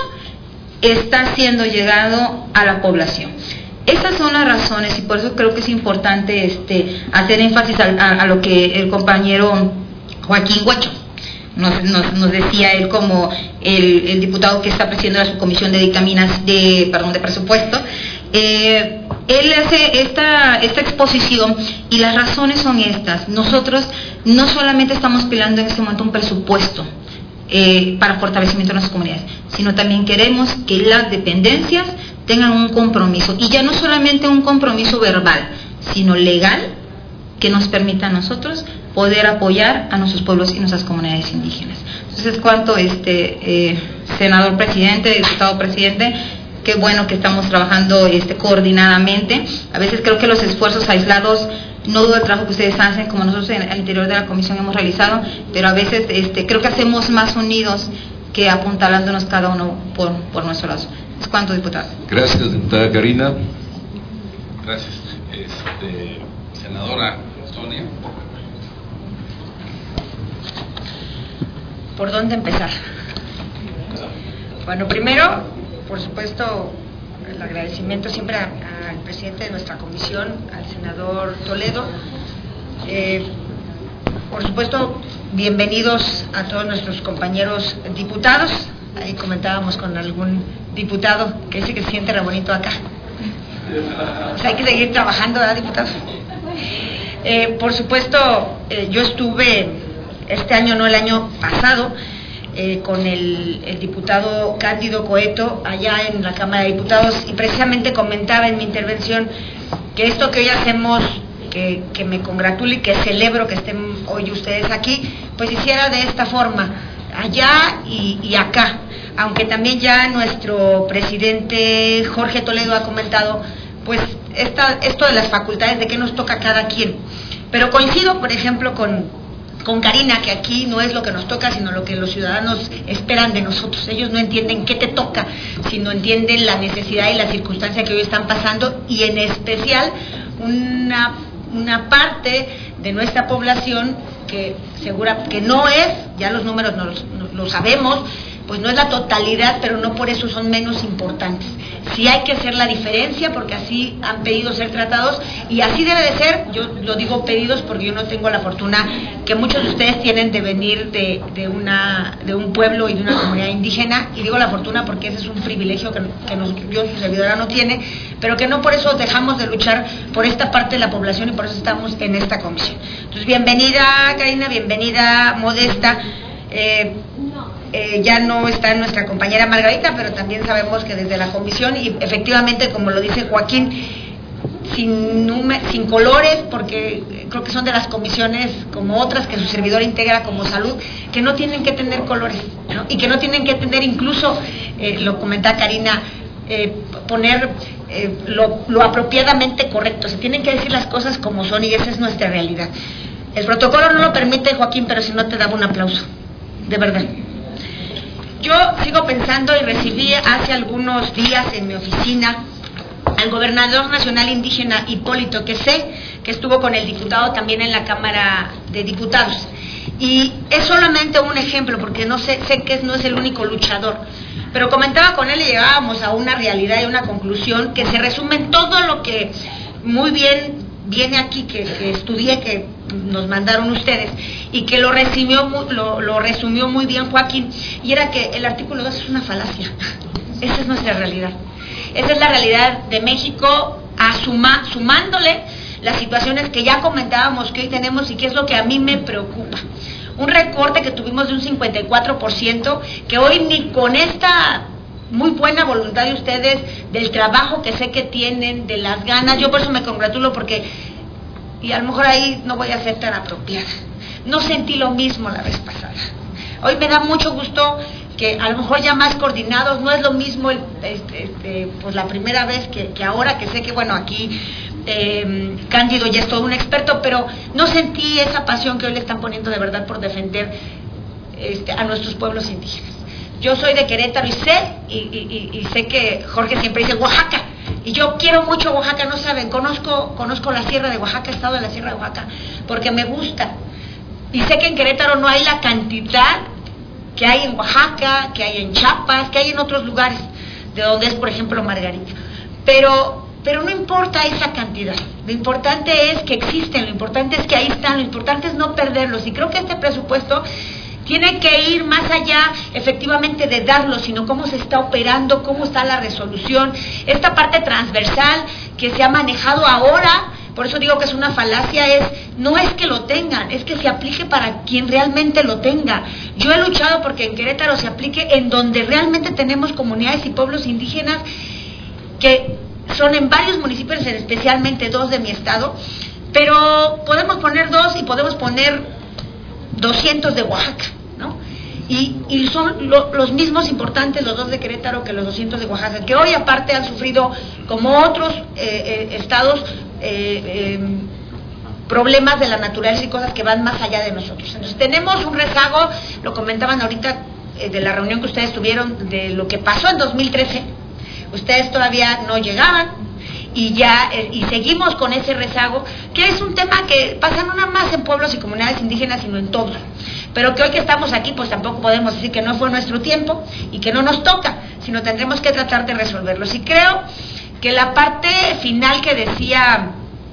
está siendo llegado a la población. Esas son las razones y por eso creo que es importante este, hacer énfasis a, a, a lo que el compañero Joaquín Huacho Nos, nos, nos decía él como el, el diputado que está presidiendo la subcomisión de dictaminas de, perdón, de presupuesto. Eh, él hace esta, esta exposición y las razones son estas. Nosotros no solamente estamos peleando en este momento un presupuesto eh, para fortalecimiento de nuestras comunidades, sino también queremos que las dependencias tengan un compromiso, y ya no solamente un compromiso verbal, sino legal, que nos permita a nosotros poder apoyar a nuestros pueblos y nuestras comunidades indígenas. Entonces, cuanto este eh, senador presidente, diputado presidente, qué bueno que estamos trabajando este coordinadamente. A veces creo que los esfuerzos aislados, no dudo el trabajo que ustedes hacen, como nosotros en el interior de la comisión hemos realizado, pero a veces este creo que hacemos más unidos que apuntalándonos cada uno por, por nuestro lado. Es cuanto, diputado. Gracias, diputada Karina. Gracias. Este, senadora Sonia. ¿Por dónde empezar? Bueno, primero, por supuesto, el agradecimiento siempre a, al presidente de nuestra comisión, al senador Toledo. Eh, por supuesto, bienvenidos a todos nuestros compañeros diputados. Ahí comentábamos con algún diputado que dice que se siente re bonito acá. Pues hay que seguir trabajando, ¿verdad, diputado? Eh, por supuesto, eh, yo estuve este año, no el año pasado, eh, con el, el diputado Cándido Coeto allá en la Cámara de Diputados, y precisamente comentaba en mi intervención que esto que hoy hacemos, que, que me congratulo y que celebro que estén hoy ustedes aquí, pues hiciera de esta forma, allá y, y acá, aunque también ya nuestro presidente Jorge Toledo ha comentado pues esta, esto de las facultades, de qué nos toca a cada quien. Pero coincido, por ejemplo, con, con Karina, que aquí no es lo que nos toca, sino lo que los ciudadanos esperan de nosotros. Ellos no entienden qué te toca, sino entienden la necesidad y la circunstancia que hoy están pasando, y en especial una, una parte de nuestra población que segura que no es, ya los números no los, no, lo sabemos, pues no es la totalidad, pero no por eso son menos importantes. Sí hay que hacer la diferencia, porque así han pedido ser tratados, y así debe de ser. Yo lo digo pedidos porque yo no tengo la fortuna que muchos de ustedes tienen de venir de, de, una, de un pueblo y de una comunidad indígena, y digo la fortuna porque ese es un privilegio que, que nos, yo, su servidora, no tiene, pero que no por eso dejamos de luchar por esta parte de la población, y por eso estamos en esta comisión. Entonces, bienvenida Karina, bienvenida Modesta. Eh, Eh, ya no está nuestra compañera Margarita, pero también sabemos que desde la comisión, y efectivamente, como lo dice Joaquín, sin, nume, sin colores, porque creo que son de las comisiones como otras que su servidor integra, como salud, que no tienen que tener colores, ¿no? Y que no tienen que tener incluso, eh, lo comentaba Karina, eh, poner eh, lo, lo apropiadamente correcto, se tienen que decir las cosas como son y esa es nuestra realidad. El protocolo no lo permite, Joaquín, pero si no te daba un aplauso, de verdad. Yo sigo pensando y recibí hace algunos días en mi oficina al gobernador nacional indígena Hipólito, que sé que estuvo con el diputado también en la Cámara de Diputados. Y es solamente un ejemplo, porque no sé, sé que no es el único luchador, pero comentaba con él y llegábamos a una realidad y una conclusión que se resume en todo lo que muy bien viene aquí, que, que estudié, que nos mandaron ustedes, y que lo resumió, lo, lo resumió muy bien Joaquín, y era que el artículo dos es una falacia. Esa es nuestra realidad. Esa es la realidad de México, asuma, sumándole las situaciones que ya comentábamos que hoy tenemos y que es lo que a mí me preocupa. Un recorte que tuvimos de un cincuenta y cuatro por ciento, que hoy ni con esta muy buena voluntad de ustedes, del trabajo que sé que tienen, de las ganas, yo por eso me congratulo, porque, y a lo mejor ahí no voy a ser tan apropiada, no sentí lo mismo la vez pasada. Hoy me da mucho gusto que a lo mejor ya más coordinados, no es lo mismo el, este, este, pues la primera vez que, que ahora, que sé que bueno, aquí eh, Cándido ya es todo un experto, pero no sentí esa pasión que hoy le están poniendo de verdad por defender este, a nuestros pueblos indígenas. Yo soy de Querétaro y sé, y, y, y sé que Jorge siempre dice Oaxaca, y yo quiero mucho Oaxaca, no saben, conozco, conozco la Sierra de Oaxaca, he estado en la Sierra de Oaxaca, porque me gusta, y sé que en Querétaro no hay la cantidad que hay en Oaxaca, que hay en Chiapas, que hay en otros lugares, de donde es, por ejemplo, Margarita, pero, pero no importa esa cantidad, lo importante es que existen, lo importante es que ahí están, lo importante es no perderlos, y creo que este presupuesto tiene que ir más allá efectivamente de darlo, sino cómo se está operando, cómo está la resolución, esta parte transversal que se ha manejado ahora. Por eso digo que es una falacia, es no es que lo tengan, es que se aplique para quien realmente lo tenga. Yo he luchado porque en Querétaro se aplique en donde realmente tenemos comunidades y pueblos indígenas que son en varios municipios, especialmente dos de mi estado, pero podemos poner dos y podemos poner doscientos de Oaxaca, ¿no? Y, y son lo, los mismos importantes los dos de Querétaro que los doscientos de Oaxaca, que hoy aparte han sufrido, como otros eh, eh, estados, eh, eh, problemas de la naturaleza y cosas que van más allá de nosotros. Entonces tenemos un rezago, lo comentaban ahorita eh, de la reunión que ustedes tuvieron, de lo que pasó en dos mil trece, ustedes todavía no llegaban, y ya eh, y seguimos con ese rezago, que es un tema que pasa no nada más en pueblos y comunidades indígenas, sino en todos, pero que hoy que estamos aquí, pues tampoco podemos decir que no fue nuestro tiempo y que no nos toca, sino tendremos que tratar de resolverlos. Y creo que la parte final que decía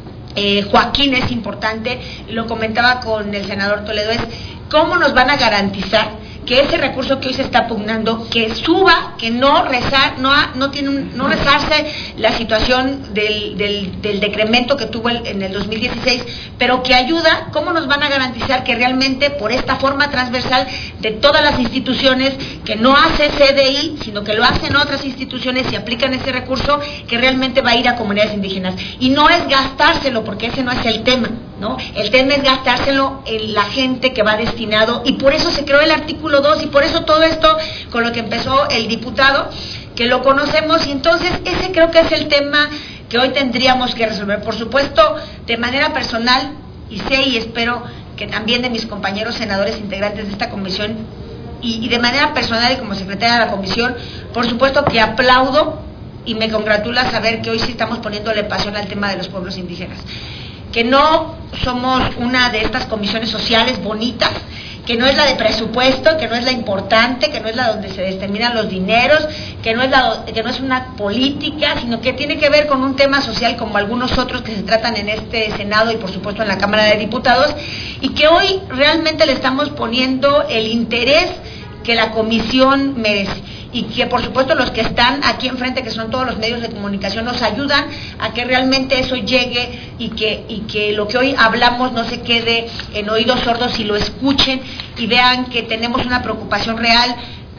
eh, Joaquín es importante, lo comentaba con el senador Toledo, es cómo nos van a garantizar que ese recurso que hoy se está pugnando, que suba, que no rezar, no, no tiene un, no rezarse la situación del, del, del decremento que tuvo el, en el dos mil dieciséis, pero que ayuda. ¿Cómo nos van a garantizar que realmente por esta forma transversal de todas las instituciones, que no hace C D I, sino que lo hacen otras instituciones y aplican ese recurso, que realmente va a ir a comunidades indígenas? Y no es gastárselo, porque ese no es el tema, ¿no? El tema es gastárselo en la gente que va destinado, y por eso se creó el artículo dos, y por eso todo esto con lo que empezó el diputado, que lo conocemos, y entonces ese creo que es el tema que hoy tendríamos que resolver. Por supuesto, de manera personal, y sé y espero que también de mis compañeros senadores integrantes de esta comisión, y, y de manera personal y como secretaria de la comisión, por supuesto que aplaudo y me congratula saber que hoy sí estamos poniéndole pasión al tema de los pueblos indígenas, que no somos una de estas comisiones sociales bonitas, que no es la de presupuesto, que no es la importante, que no es la donde se determinan los dineros, que no es la que no es una política, sino que tiene que ver con un tema social como algunos otros que se tratan en este Senado y por supuesto en la Cámara de Diputados, y que hoy realmente le estamos poniendo el interés que la comisión merece, y que por supuesto los que están aquí enfrente, que son todos los medios de comunicación, nos ayudan a que realmente eso llegue, y que, y que lo que hoy hablamos no se quede en oídos sordos, y lo escuchen y vean que tenemos una preocupación real,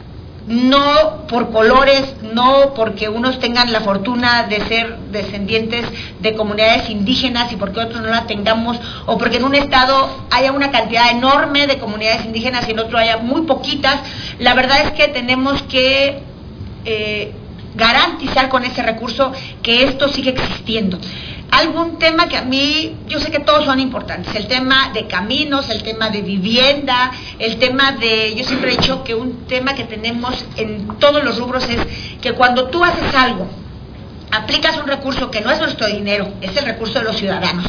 no por colores, no porque unos tengan la fortuna de ser descendientes de comunidades indígenas y porque otros no la tengamos, o porque en un estado haya una cantidad enorme de comunidades indígenas y en otro haya muy poquitas. La verdad es que tenemos que eh, garantizar con ese recurso que esto sigue existiendo. Algún tema que a mí, yo sé que todos son importantes, el tema de caminos, el tema de vivienda, el tema de, yo siempre he dicho que un tema que tenemos en todos los rubros es que cuando tú haces algo, aplicas un recurso que no es nuestro dinero, es el recurso de los ciudadanos,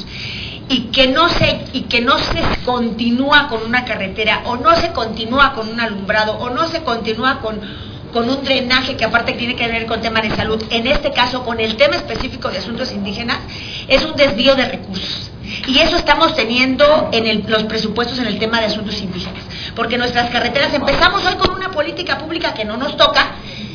y que no se y que no se continúa con una carretera, o no se continúa con un alumbrado, o no se continúa con con un drenaje que aparte tiene que ver con temas de salud, en este caso con el tema específico de asuntos indígenas, es un desvío de recursos. Y eso estamos teniendo en el, los presupuestos en el tema de asuntos indígenas, porque nuestras carreteras, empezamos hoy con una política pública que no nos toca,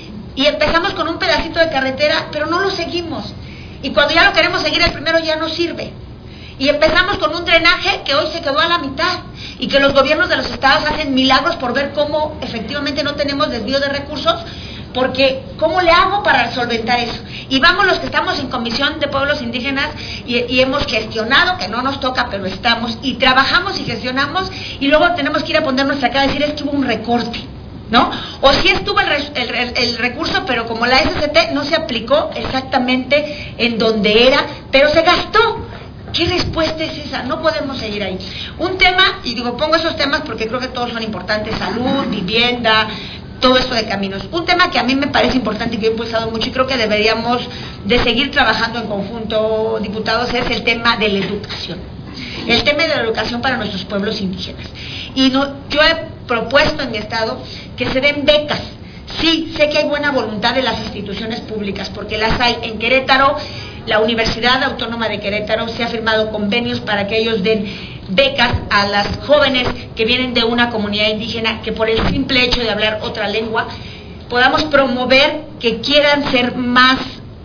y empezamos con un pedacito de carretera, pero no lo seguimos, y cuando ya lo queremos seguir, el primero ya no sirve. Y empezamos con un drenaje que hoy se quedó a la mitad, y que los gobiernos de los estados hacen milagros por ver cómo efectivamente no tenemos desvío de recursos, porque ¿cómo le hago para solventar eso? Y vamos los que estamos en Comisión de Pueblos Indígenas y, y hemos gestionado, que no nos toca, pero estamos, y trabajamos y gestionamos, y luego tenemos que ir a poner nuestra cara y decir, es que hubo un recorte, ¿no? O sí estuvo el, el, el recurso, pero como la S C T no se aplicó exactamente en donde era, pero se gastó. ¿Qué respuesta es esa? No podemos seguir ahí. Un tema, y digo, pongo esos temas porque creo que todos son importantes, salud, vivienda, todo esto de caminos. Un tema que a mí me parece importante y que he impulsado mucho y creo que deberíamos de seguir trabajando en conjunto, diputados, es el tema de la educación. El tema de la educación para nuestros pueblos indígenas. Y no, yo he propuesto en mi estado que se den becas. Sí, sé que hay buena voluntad de las instituciones públicas, porque las hay. En Querétaro, la Universidad Autónoma de Querétaro se ha firmado convenios para que ellos den becas a las jóvenes que vienen de una comunidad indígena, que por el simple hecho de hablar otra lengua, podamos promover que quieran ser más,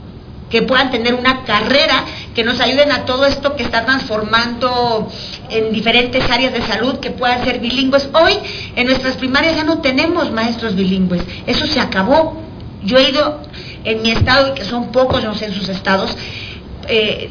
que puedan tener una carrera, que nos ayuden a todo esto que está transformando en diferentes áreas de salud, que puedan ser bilingües. Hoy en nuestras primarias ya no tenemos maestros bilingües, eso se acabó. Yo he ido en mi estado, y que son pocos, no sé en sus estados, eh,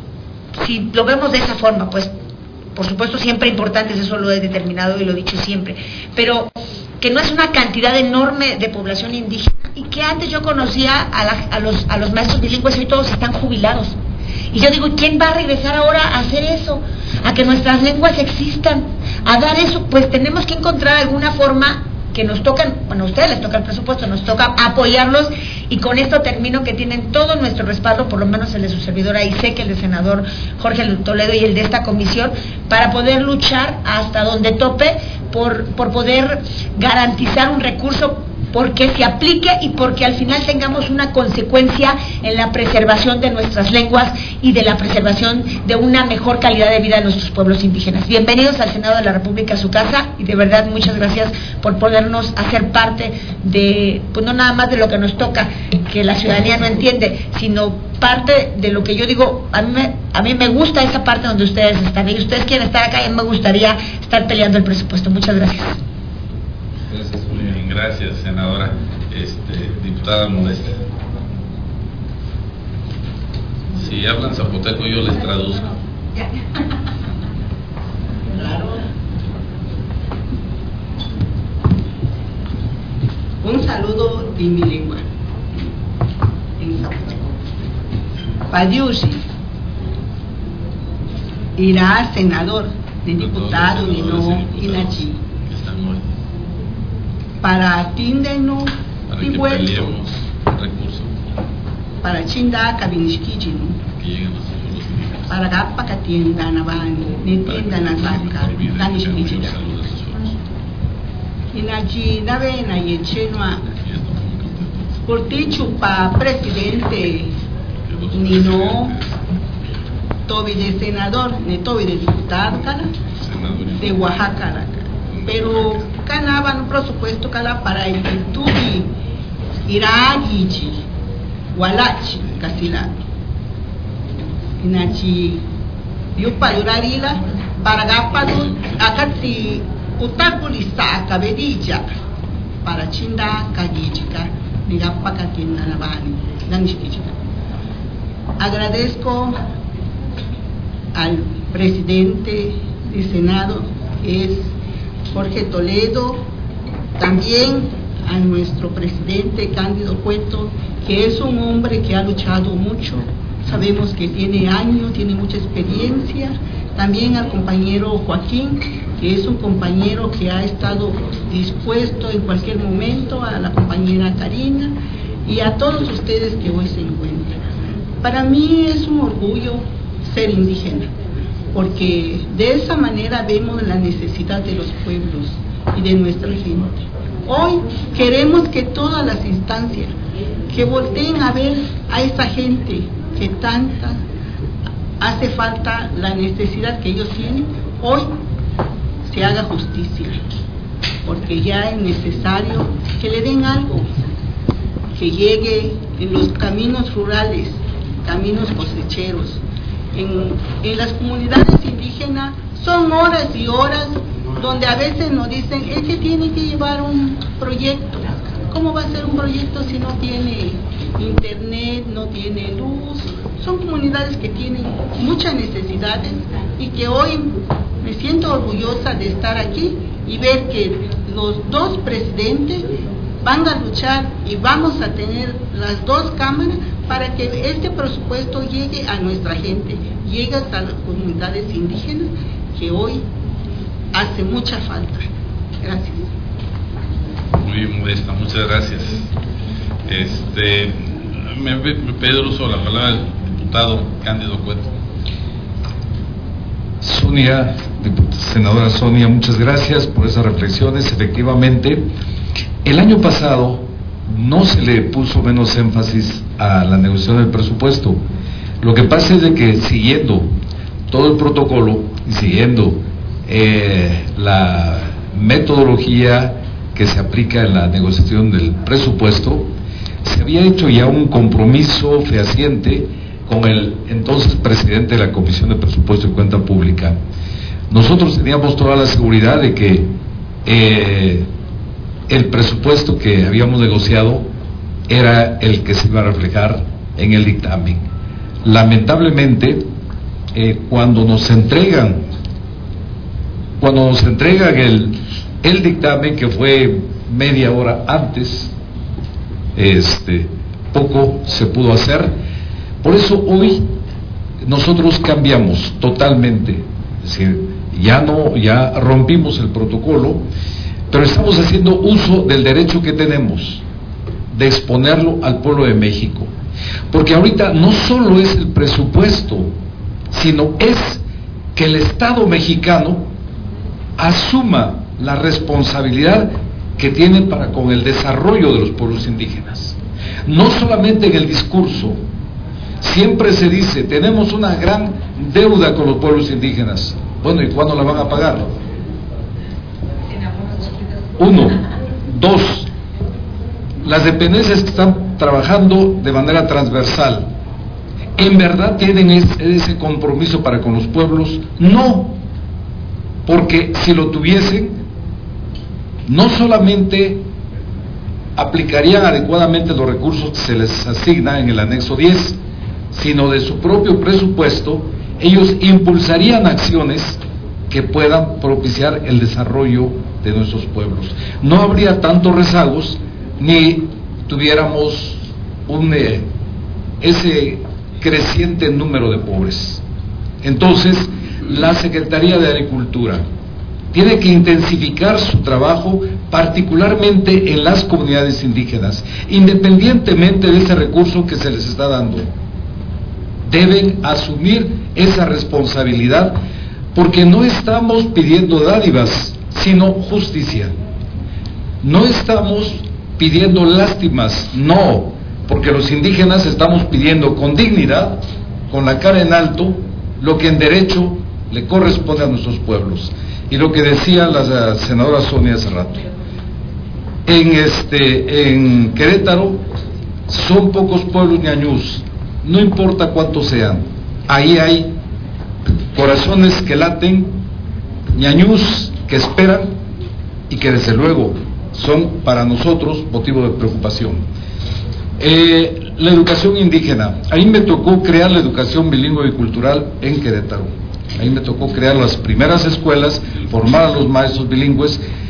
si lo vemos de esa forma, pues por supuesto siempre importantes, eso lo he determinado y lo he dicho siempre, pero que no es una cantidad enorme de población indígena, y que antes yo conocía a, la, a, los, a los maestros bilingües, y hoy todos están jubilados. Y yo digo, ¿quién va a regresar ahora a hacer eso? A que nuestras lenguas existan, a dar eso. Pues tenemos que encontrar alguna forma que nos tocan, bueno, a ustedes les toca el presupuesto, nos toca apoyarlos, y con esto termino, que tienen todo nuestro respaldo, por lo menos el de su servidora, y sé que el del senador Jorge Toledo y el de esta comisión, para poder luchar hasta donde tope por, por poder garantizar un recurso, porque se aplique y porque al final tengamos una consecuencia en la preservación de nuestras lenguas y de la preservación de una mejor calidad de vida de nuestros pueblos indígenas. Bienvenidos al Senado de la República, a su casa, y de verdad muchas gracias por podernos hacer parte de, pues no nada más de lo que nos toca, que la ciudadanía no entiende, sino parte de lo que yo digo. A mí me, a mí me gusta esa parte donde ustedes están, y ustedes quieren estar acá, y me gustaría estar peleando el presupuesto. Muchas gracias. Gracias, muy bien, gracias, senadora. Este, diputada Modesta. Si hablan zapoteco, yo les traduzco. Claro. Un saludo de mi lengua en zapoteco. Padiushi irá senador, de diputado, de no, inachi. Para atindernos para que peleemos recursos, para chinda kabinishkichino, que lleguen a los pueblos indígenas, para gapa que tienda navani, ni tienda nazaka, danishkichida. Inachi nave na yechenua, por ti chupa presidente, ni no, tobi de senador, ni tobi de diputado, cara, de Oaxaca, pero canaban un presupuesto cala para el Tubi, Iragichi, Walachi, Casila. Inachi, Yupa Yurarila, para Gapadu, Akati, Utapulisa, Cabedilla, para Chinda, Cagichica, Nigapa Katina Navani, Danishkichika. Agradezco al presidente del Senado, es Jorge Toledo, también a nuestro presidente Cándido Cueto, que es un hombre que ha luchado mucho, sabemos que tiene años, tiene mucha experiencia. También al compañero Joaquín, que es un compañero que ha estado dispuesto en cualquier momento, a la compañera Karina y a todos ustedes que hoy se encuentran. Para mí es un orgullo ser indígena, porque de esa manera vemos la necesidad de los pueblos y de nuestra gente. Hoy queremos que todas las instancias que volteen a ver a esa gente que tanta hace falta, la necesidad que ellos tienen, hoy se haga justicia, porque ya es necesario que le den algo, que llegue en los caminos rurales, caminos cosecheros, en, en las comunidades indígenas. Son horas y horas donde a veces nos dicen, es que tiene que llevar un proyecto. ¿Cómo va a ser un proyecto si no tiene internet, no tiene luz? Son comunidades que tienen muchas necesidades y que hoy me siento orgullosa de estar aquí y ver que los dos presidentes van a luchar y vamos a tener las dos cámaras para que este presupuesto llegue a nuestra gente, llegue hasta las comunidades indígenas que hoy hace mucha falta. Gracias. Muy bien, Modesta, muchas gracias. Este, me, me pido el uso de la palabra del diputado Cándido Cueto. Sonia, senadora Sonia, muchas gracias por esas reflexiones. Efectivamente, el año pasado no se le puso menos énfasis a la negociación del presupuesto. Lo que pasa es de que siguiendo todo el protocolo y siguiendo eh, la metodología que se aplica en la negociación del presupuesto, se había hecho ya un compromiso fehaciente con el entonces presidente de la Comisión de Presupuesto y Cuenta Pública. Nosotros teníamos toda la seguridad de que eh, el presupuesto que habíamos negociado era el que se iba a reflejar en el dictamen. Lamentablemente, eh, cuando nos entregan, cuando nos entregan el, el dictamen, que fue media hora antes, este, poco se pudo hacer. Por eso hoy nosotros cambiamos totalmente, es decir, ya no, ya rompimos el protocolo, pero estamos haciendo uso del derecho que tenemos de exponerlo al pueblo de México, porque ahorita no solo es el presupuesto, sino es que el Estado mexicano asuma la responsabilidad que tiene para con el desarrollo de los pueblos indígenas. No solamente en el discurso, siempre se dice, tenemos una gran deuda con los pueblos indígenas. Bueno, ¿y cuándo la van a pagar? Uno. Dos, las dependencias que están trabajando de manera transversal, ¿en verdad tienen ese compromiso para con los pueblos? No, porque si lo tuviesen, no solamente aplicarían adecuadamente los recursos que se les asigna en el anexo diez, sino de su propio presupuesto, ellos impulsarían acciones que puedan propiciar el desarrollo de nuestros pueblos. No habría tantos rezagos, ni tuviéramos un, eh, ese creciente número de pobres. Entonces, la Secretaría de Agricultura tiene que intensificar su trabajo, particularmente en las comunidades indígenas, independientemente de ese recurso que se les está dando. Deben asumir esa responsabilidad, porque no estamos pidiendo dádivas, sino justicia. No estamos pidiendo lástimas, no, porque los indígenas estamos pidiendo con dignidad, con la cara en alto, lo que en derecho le corresponde a nuestros pueblos. Y lo que decía la senadora Sonia hace rato, en este en Querétaro son pocos pueblos ñañús, no importa cuántos sean, ahí hay corazones que laten, ñañús que esperan y que desde luego son para nosotros motivo de preocupación. Eh, la educación indígena, ahí me tocó crear la educación bilingüe y cultural en Querétaro. Ahí me tocó crear las primeras escuelas, formar a los maestros bilingües,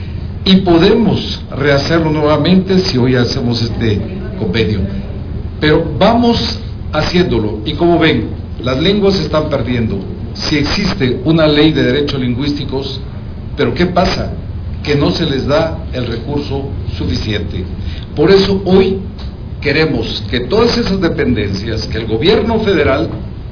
y podemos rehacerlo nuevamente si hoy hacemos este convenio. Pero vamos haciéndolo, y como ven, las lenguas se están perdiendo. Si existe una ley de derechos lingüísticos, pero ¿qué pasa? Que no se les da el recurso suficiente. Por eso hoy queremos que todas esas dependencias, que el gobierno federal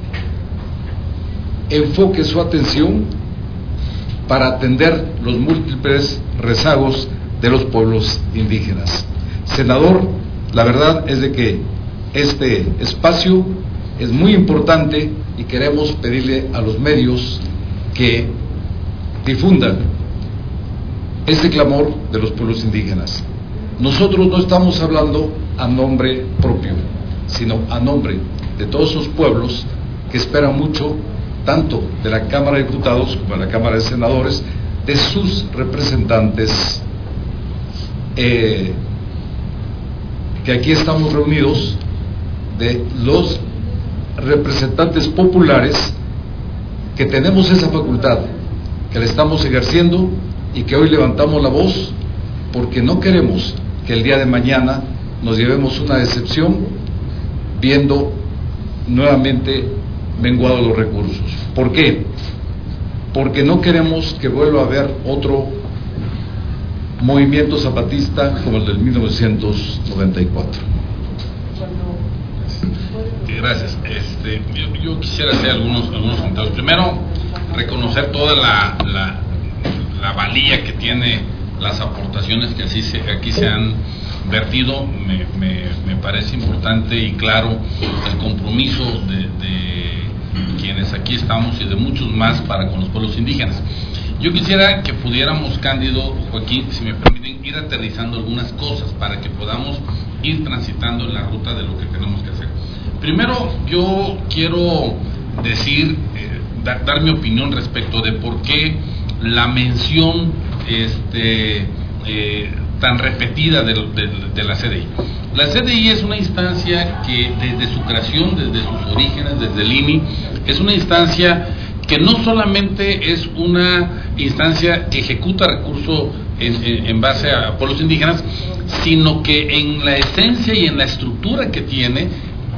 enfoque su atención para atender los múltiples rezagos de los pueblos indígenas. Senador, la verdad es de que este espacio es muy importante y queremos pedirle a los medios que difundan este clamor de los pueblos indígenas. Nosotros no estamos hablando a nombre propio, sino a nombre de todos esos pueblos que esperan mucho, tanto de la Cámara de Diputados como de la Cámara de Senadores, de sus representantes, eh, que aquí estamos reunidos, de los representantes populares, que tenemos esa facultad, que la estamos ejerciendo y que hoy levantamos la voz, porque no queremos que el día de mañana nos llevemos una decepción viendo nuevamente menguados los recursos. ¿Por qué? Porque no queremos que vuelva a haber otro movimiento zapatista como el del mil novecientos noventa y cuatro. Gracias. Este, yo, yo quisiera hacer algunos, algunos comentarios. Primero, reconocer toda la, la, la valía que tiene las aportaciones que así se, aquí se han vertido. Me, me, me parece importante y claro el compromiso de, de quienes aquí estamos y de muchos más para con los pueblos indígenas. Yo quisiera que pudiéramos, Cándido, Joaquín, si me permiten, ir aterrizando algunas cosas para que podamos ir transitando en la ruta de lo que tenemos que hacer. Primero, yo quiero decir, eh, da, dar mi opinión respecto de por qué la mención este, eh, tan repetida de, de, de la C D I. La C D I es una instancia que desde su creación, desde sus orígenes, desde el I N I, es una instancia que no solamente es una instancia que ejecuta recursos en, en, en base a pueblos indígenas, sino que en la esencia y en la estructura que tiene,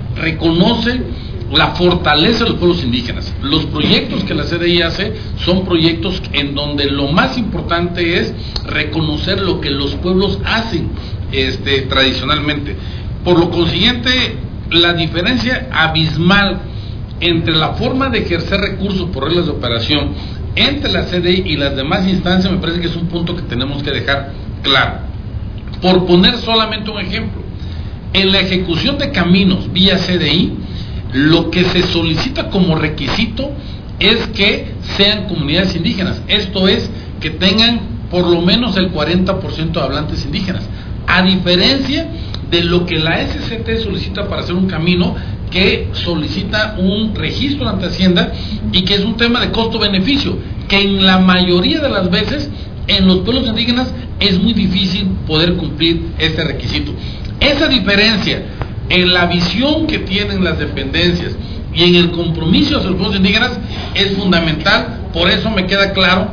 reconoce la fortaleza de los pueblos indígenas. Los proyectos que la C D I hace son proyectos en donde lo más importante es reconocer lo que los pueblos hacen este, tradicionalmente. Por lo consiguiente, la diferencia abismal entre la forma de ejercer recursos por reglas de operación entre la C D I y las demás instancias me parece que es un punto que tenemos que dejar claro. Por poner solamente un ejemplo, en la ejecución de caminos vía C D I, lo que se solicita como requisito es que sean comunidades indígenas, esto es, que tengan por lo menos el cuarenta por ciento de hablantes indígenas, a diferencia de lo que la S C T solicita para hacer un camino, que solicita un registro ante Hacienda y que es un tema de costo-beneficio, que en la mayoría de las veces en los pueblos indígenas es muy difícil poder cumplir este requisito. Esa diferencia en la visión que tienen las dependencias y en el compromiso hacia los pueblos indígenas es fundamental. Por eso me queda claro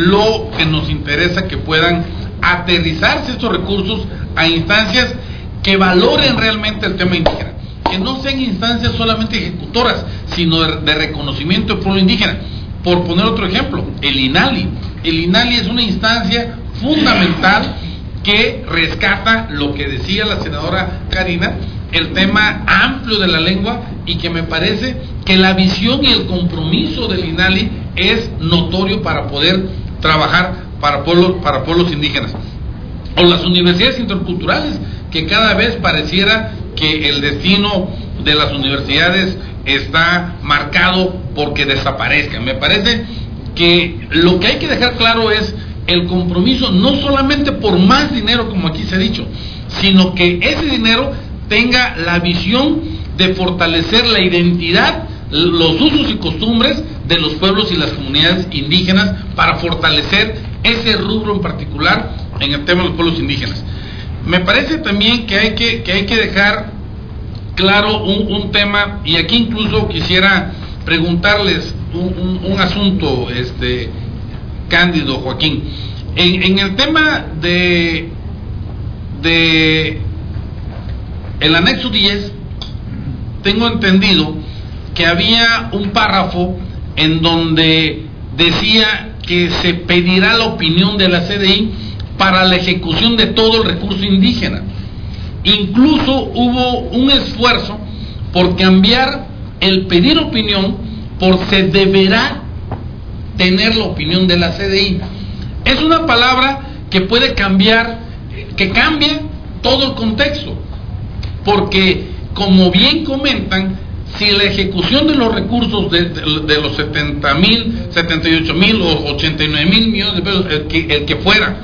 lo que nos interesa, que puedan aterrizarse estos recursos a instancias que valoren realmente el tema indígena, que no sean instancias solamente ejecutoras, sino de, de reconocimiento del pueblo indígena. Por poner otro ejemplo, el INALI. El INALI es una instancia fundamental que rescata lo que decía la senadora Karina, el tema amplio de la lengua, y que me parece que la visión y el compromiso del INALI es notorio para poder trabajar para pueblos, para pueblos indígenas. O las universidades interculturales, que cada vez pareciera que el destino de las universidades está marcado porque desaparezcan. Me parece que lo que hay que dejar claro es el compromiso, no solamente por más dinero, como aquí se ha dicho, sino que ese dinero tenga la visión de fortalecer la identidad, los usos y costumbres de los pueblos y las comunidades indígenas, para fortalecer ese rubro en particular en el tema de los pueblos indígenas. Me parece también que hay que, que, hay que dejar claro un, un tema, y aquí incluso quisiera preguntarles un, un, un asunto, este, Cándido, Joaquín. En, en el tema de, de el anexo diez, tengo entendido que había un párrafo en donde decía que se pedirá la opinión de la C D I para la ejecución de todo el recurso indígena. Incluso hubo un esfuerzo por cambiar el pedir opinión por se deberá tener la opinión de la C D I. Es una palabra que puede cambiar, que cambia todo el contexto, porque como bien comentan, si la ejecución de los recursos de, de, de los setenta mil, setenta y ocho mil o ochenta y nueve mil millones de pesos, el que, el que fuera,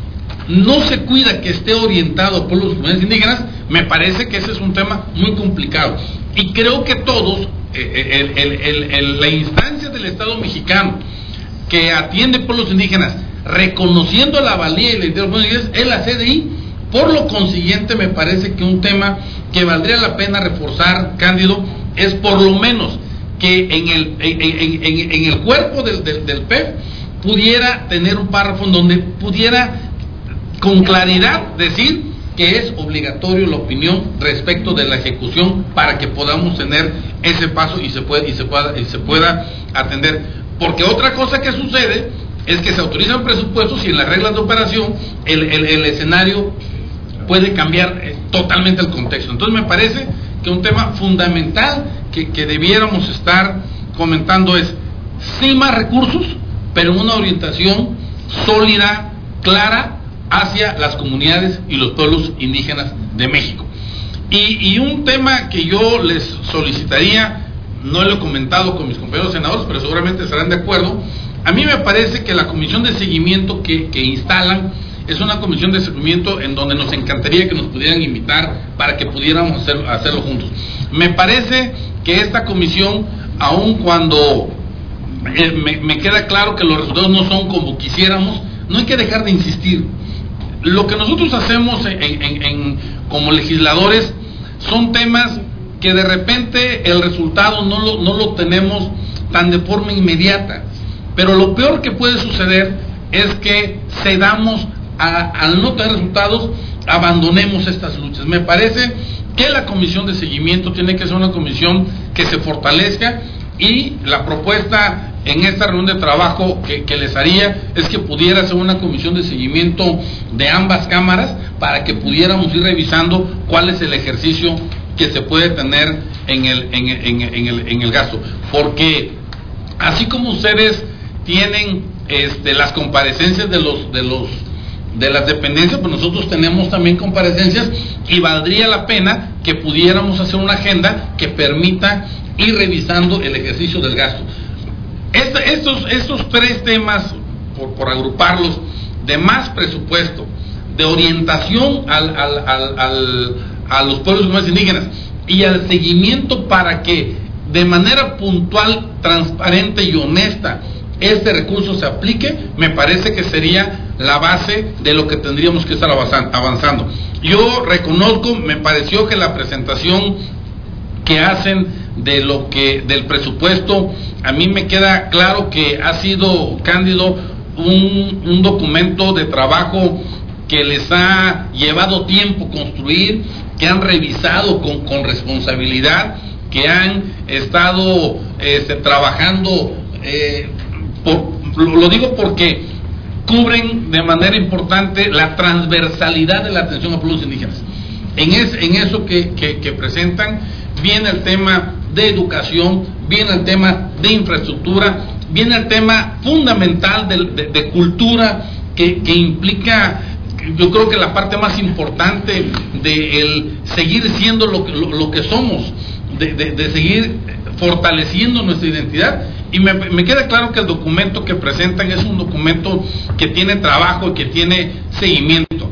no se cuida que esté orientado por las comunidades indígenas, me parece que ese es un tema muy complicado. Y creo que todos, eh, el, el, el, el, la instancia del Estado mexicano que atiende pueblos indígenas, reconociendo la valía y la identidad de los pueblos indígenas, es la C D I. Por lo consiguiente, me parece que un tema que valdría la pena reforzar, Cándido, es por lo menos que en el, en, en, en, en el cuerpo del, del, del P E F pudiera tener un párrafo en donde pudiera con claridad decir que es obligatorio la opinión respecto de la ejecución para que podamos tener ese paso y se pueda, y se pueda, y se pueda atender. Porque otra cosa que sucede es que se autorizan presupuestos y en las reglas de operación el, el, el escenario puede cambiar eh, totalmente el contexto. Entonces me parece que un tema fundamental que, que debiéramos estar comentando es sí más recursos, pero una orientación sólida, clara, hacia las comunidades y los pueblos indígenas de México. Y, y un tema que yo les solicitaría, no lo he comentado con mis compañeros senadores, pero seguramente estarán de acuerdo. A mí me parece que la comisión de seguimiento que, que instalan es una comisión de seguimiento en donde nos encantaría que nos pudieran invitar para que pudiéramos hacer, hacerlo juntos. Me parece que esta comisión, aun cuando eh, me, me queda claro que los resultados no son como quisiéramos, no hay que dejar de insistir. Lo que nosotros hacemos en, en, en, como legisladores son temas que de repente el resultado no lo, no lo tenemos tan de forma inmediata, pero lo peor que puede suceder es que cedamos a, al no tener resultados, abandonemos estas luchas. Me parece que la comisión de seguimiento tiene que ser una comisión que se fortalezca, y la propuesta en esta reunión de trabajo que, que les haría es que pudiera ser una comisión de seguimiento de ambas cámaras para que pudiéramos ir revisando cuál es el ejercicio que se puede tener en el, en, en, en el, en el gasto, porque así como ustedes tienen este, las comparecencias de los de los de las dependencias, pues nosotros tenemos también comparecencias, y valdría la pena que pudiéramos hacer una agenda que permita ir revisando el ejercicio del gasto. Esta, estos, estos tres temas, por, por agruparlos, de más presupuesto, de orientación al, al, al, al, a los pueblos más indígenas y al seguimiento para que de manera puntual, transparente y honesta este recurso se aplique, me parece que sería la base de lo que tendríamos que estar avanzando. Yo reconozco, me pareció que la presentación que hacen de lo que del presupuesto, a mí me queda claro que ha sido, Cándido, un, un documento de trabajo que les ha llevado tiempo construir, que han revisado con, con responsabilidad, que han estado este, trabajando, eh, por, lo digo porque cubren de manera importante la transversalidad de la atención a pueblos indígenas. En, es, en eso que, que, que presentan, viene el tema de educación, viene el tema de infraestructura, viene el tema fundamental de, de, de cultura, que, que implica, yo creo que la parte más importante de el seguir siendo lo, lo, lo que somos, de, de, de seguir fortaleciendo nuestra identidad. Y me, me queda claro que el documento que presentan es un documento que tiene trabajo y que tiene seguimiento.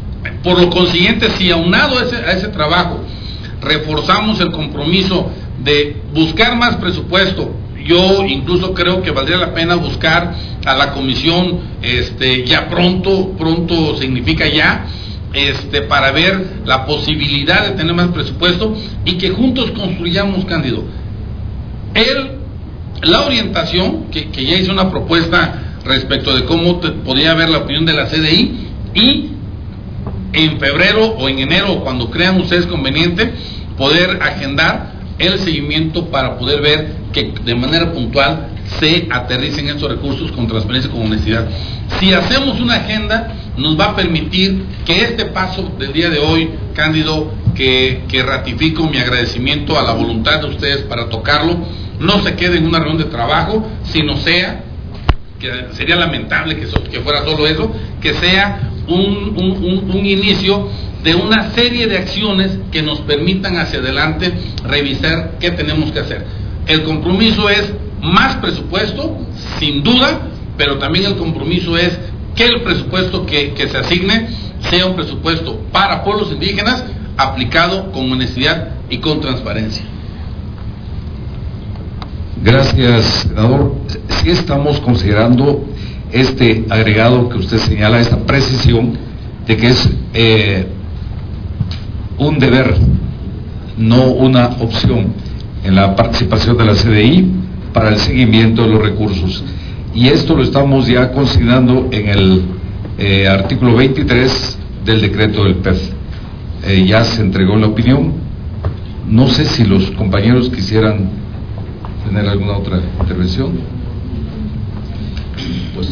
Por lo consiguiente, si aunado a ese, a ese trabajo reforzamos el compromiso de buscar más presupuesto, yo incluso creo que valdría la pena buscar a la comisión este, ya pronto, pronto significa ya, este, para ver la posibilidad de tener más presupuesto y que juntos construyamos, Cándido, el, la orientación, que, que ya hice una propuesta respecto de cómo te, podría haber la opinión de la C D I, y en febrero o en enero, cuando crean ustedes conveniente, poder agendar el seguimiento para poder ver que de manera puntual se aterricen estos recursos con transparencia y con honestidad. Si hacemos una agenda, nos va a permitir que este paso del día de hoy, Cándido, que, que ratifico mi agradecimiento a la voluntad de ustedes para tocarlo, no se quede en una reunión de trabajo, sino sea, que sería lamentable que, so, que fuera solo eso, que sea un, un, un, un inicio de una serie de acciones que nos permitan hacia adelante revisar qué tenemos que hacer. El compromiso es más presupuesto, sin duda, pero también el compromiso es que el presupuesto que, que se asigne sea un presupuesto para pueblos indígenas aplicado con honestidad y con transparencia. Gracias, senador. Sí estamos considerando este agregado que usted señala, esta precisión de que es eh, un deber, no una opción, en la participación de la C D I para el seguimiento de los recursos. Y esto lo estamos ya consignando en el eh, artículo veintitrés del decreto del P E F. Eh, ya se entregó la opinión. No sé si los compañeros quisieran tener alguna otra intervención. Pues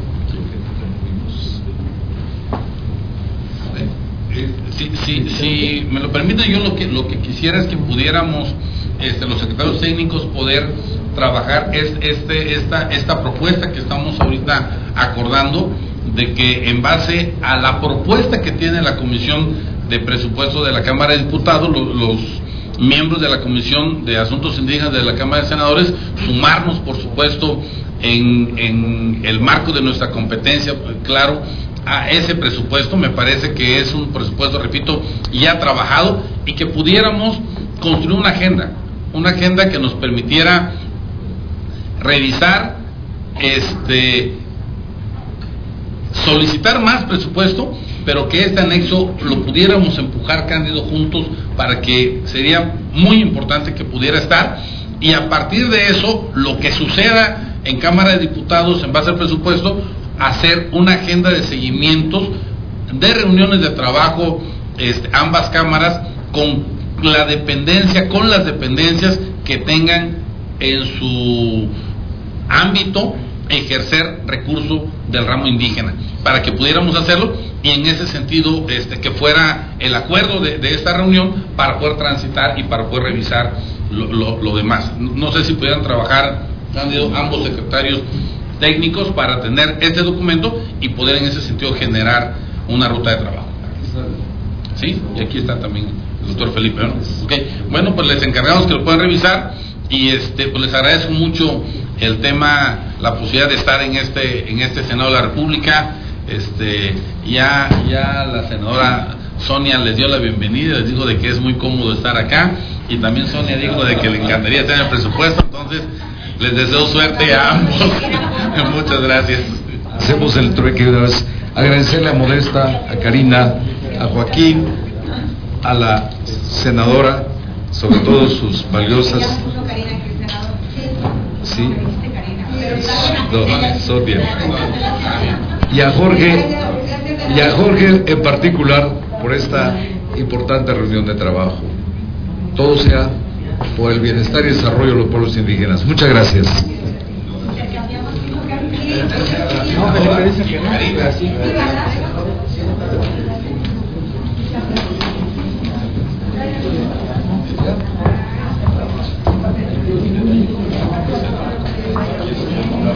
si, si, si me lo permiten, yo lo que lo que quisiera es que pudiéramos, este, los secretarios técnicos, poder trabajar es, este, esta, esta propuesta que estamos ahorita acordando, de que en base a la propuesta que tiene la Comisión de Presupuesto de la Cámara de Diputados, los, los miembros de la Comisión de Asuntos Indígenas de la Cámara de Senadores, sumarnos, por supuesto, en, en el marco de nuestra competencia, claro, a ese presupuesto. Me parece que es un presupuesto, repito, ya trabajado, y que pudiéramos construir una agenda, una agenda que nos permitiera revisar, este, solicitar más presupuesto, pero que este anexo lo pudiéramos empujar, Cándido, juntos, para que sería muy importante que pudiera estar, y a partir de eso, lo que suceda en Cámara de Diputados en base al presupuesto, hacer una agenda de seguimientos, de reuniones de trabajo, este, ambas cámaras, con la dependencia, con las dependencias que tengan en su ámbito ejercer recurso del ramo indígena, para que pudiéramos hacerlo, y en ese sentido este, que fuera el acuerdo de, de esta reunión para poder transitar y para poder revisar lo, lo, lo demás. No sé si pudieran trabajar, Cándido, ambos secretarios técnicos para tener este documento y poder en ese sentido generar una ruta de trabajo. ¿Sí? Y aquí está también el doctor Felipe, ¿no? Okay. Bueno, pues les encargamos que lo puedan revisar, y este pues les agradezco mucho el tema, la posibilidad de estar en este en este Senado de la República. Este ya ya la senadora Sonia les dio la bienvenida, les dijo de que es muy cómodo estar acá, y también Sonia dijo de que le encantaría estar en el presupuesto. Entonces les deseo suerte a ambos. Muchas gracias. Hacemos el trueque de una vez. Agradecerle a Modesta, a Karina, a Joaquín, a la senadora, sobre todo sus valiosas. Sí. No, son bien. Y a Jorge, y a Jorge en particular, por esta importante reunión de trabajo. Todo sea por el bienestar y desarrollo de los pueblos indígenas. Muchas gracias. No,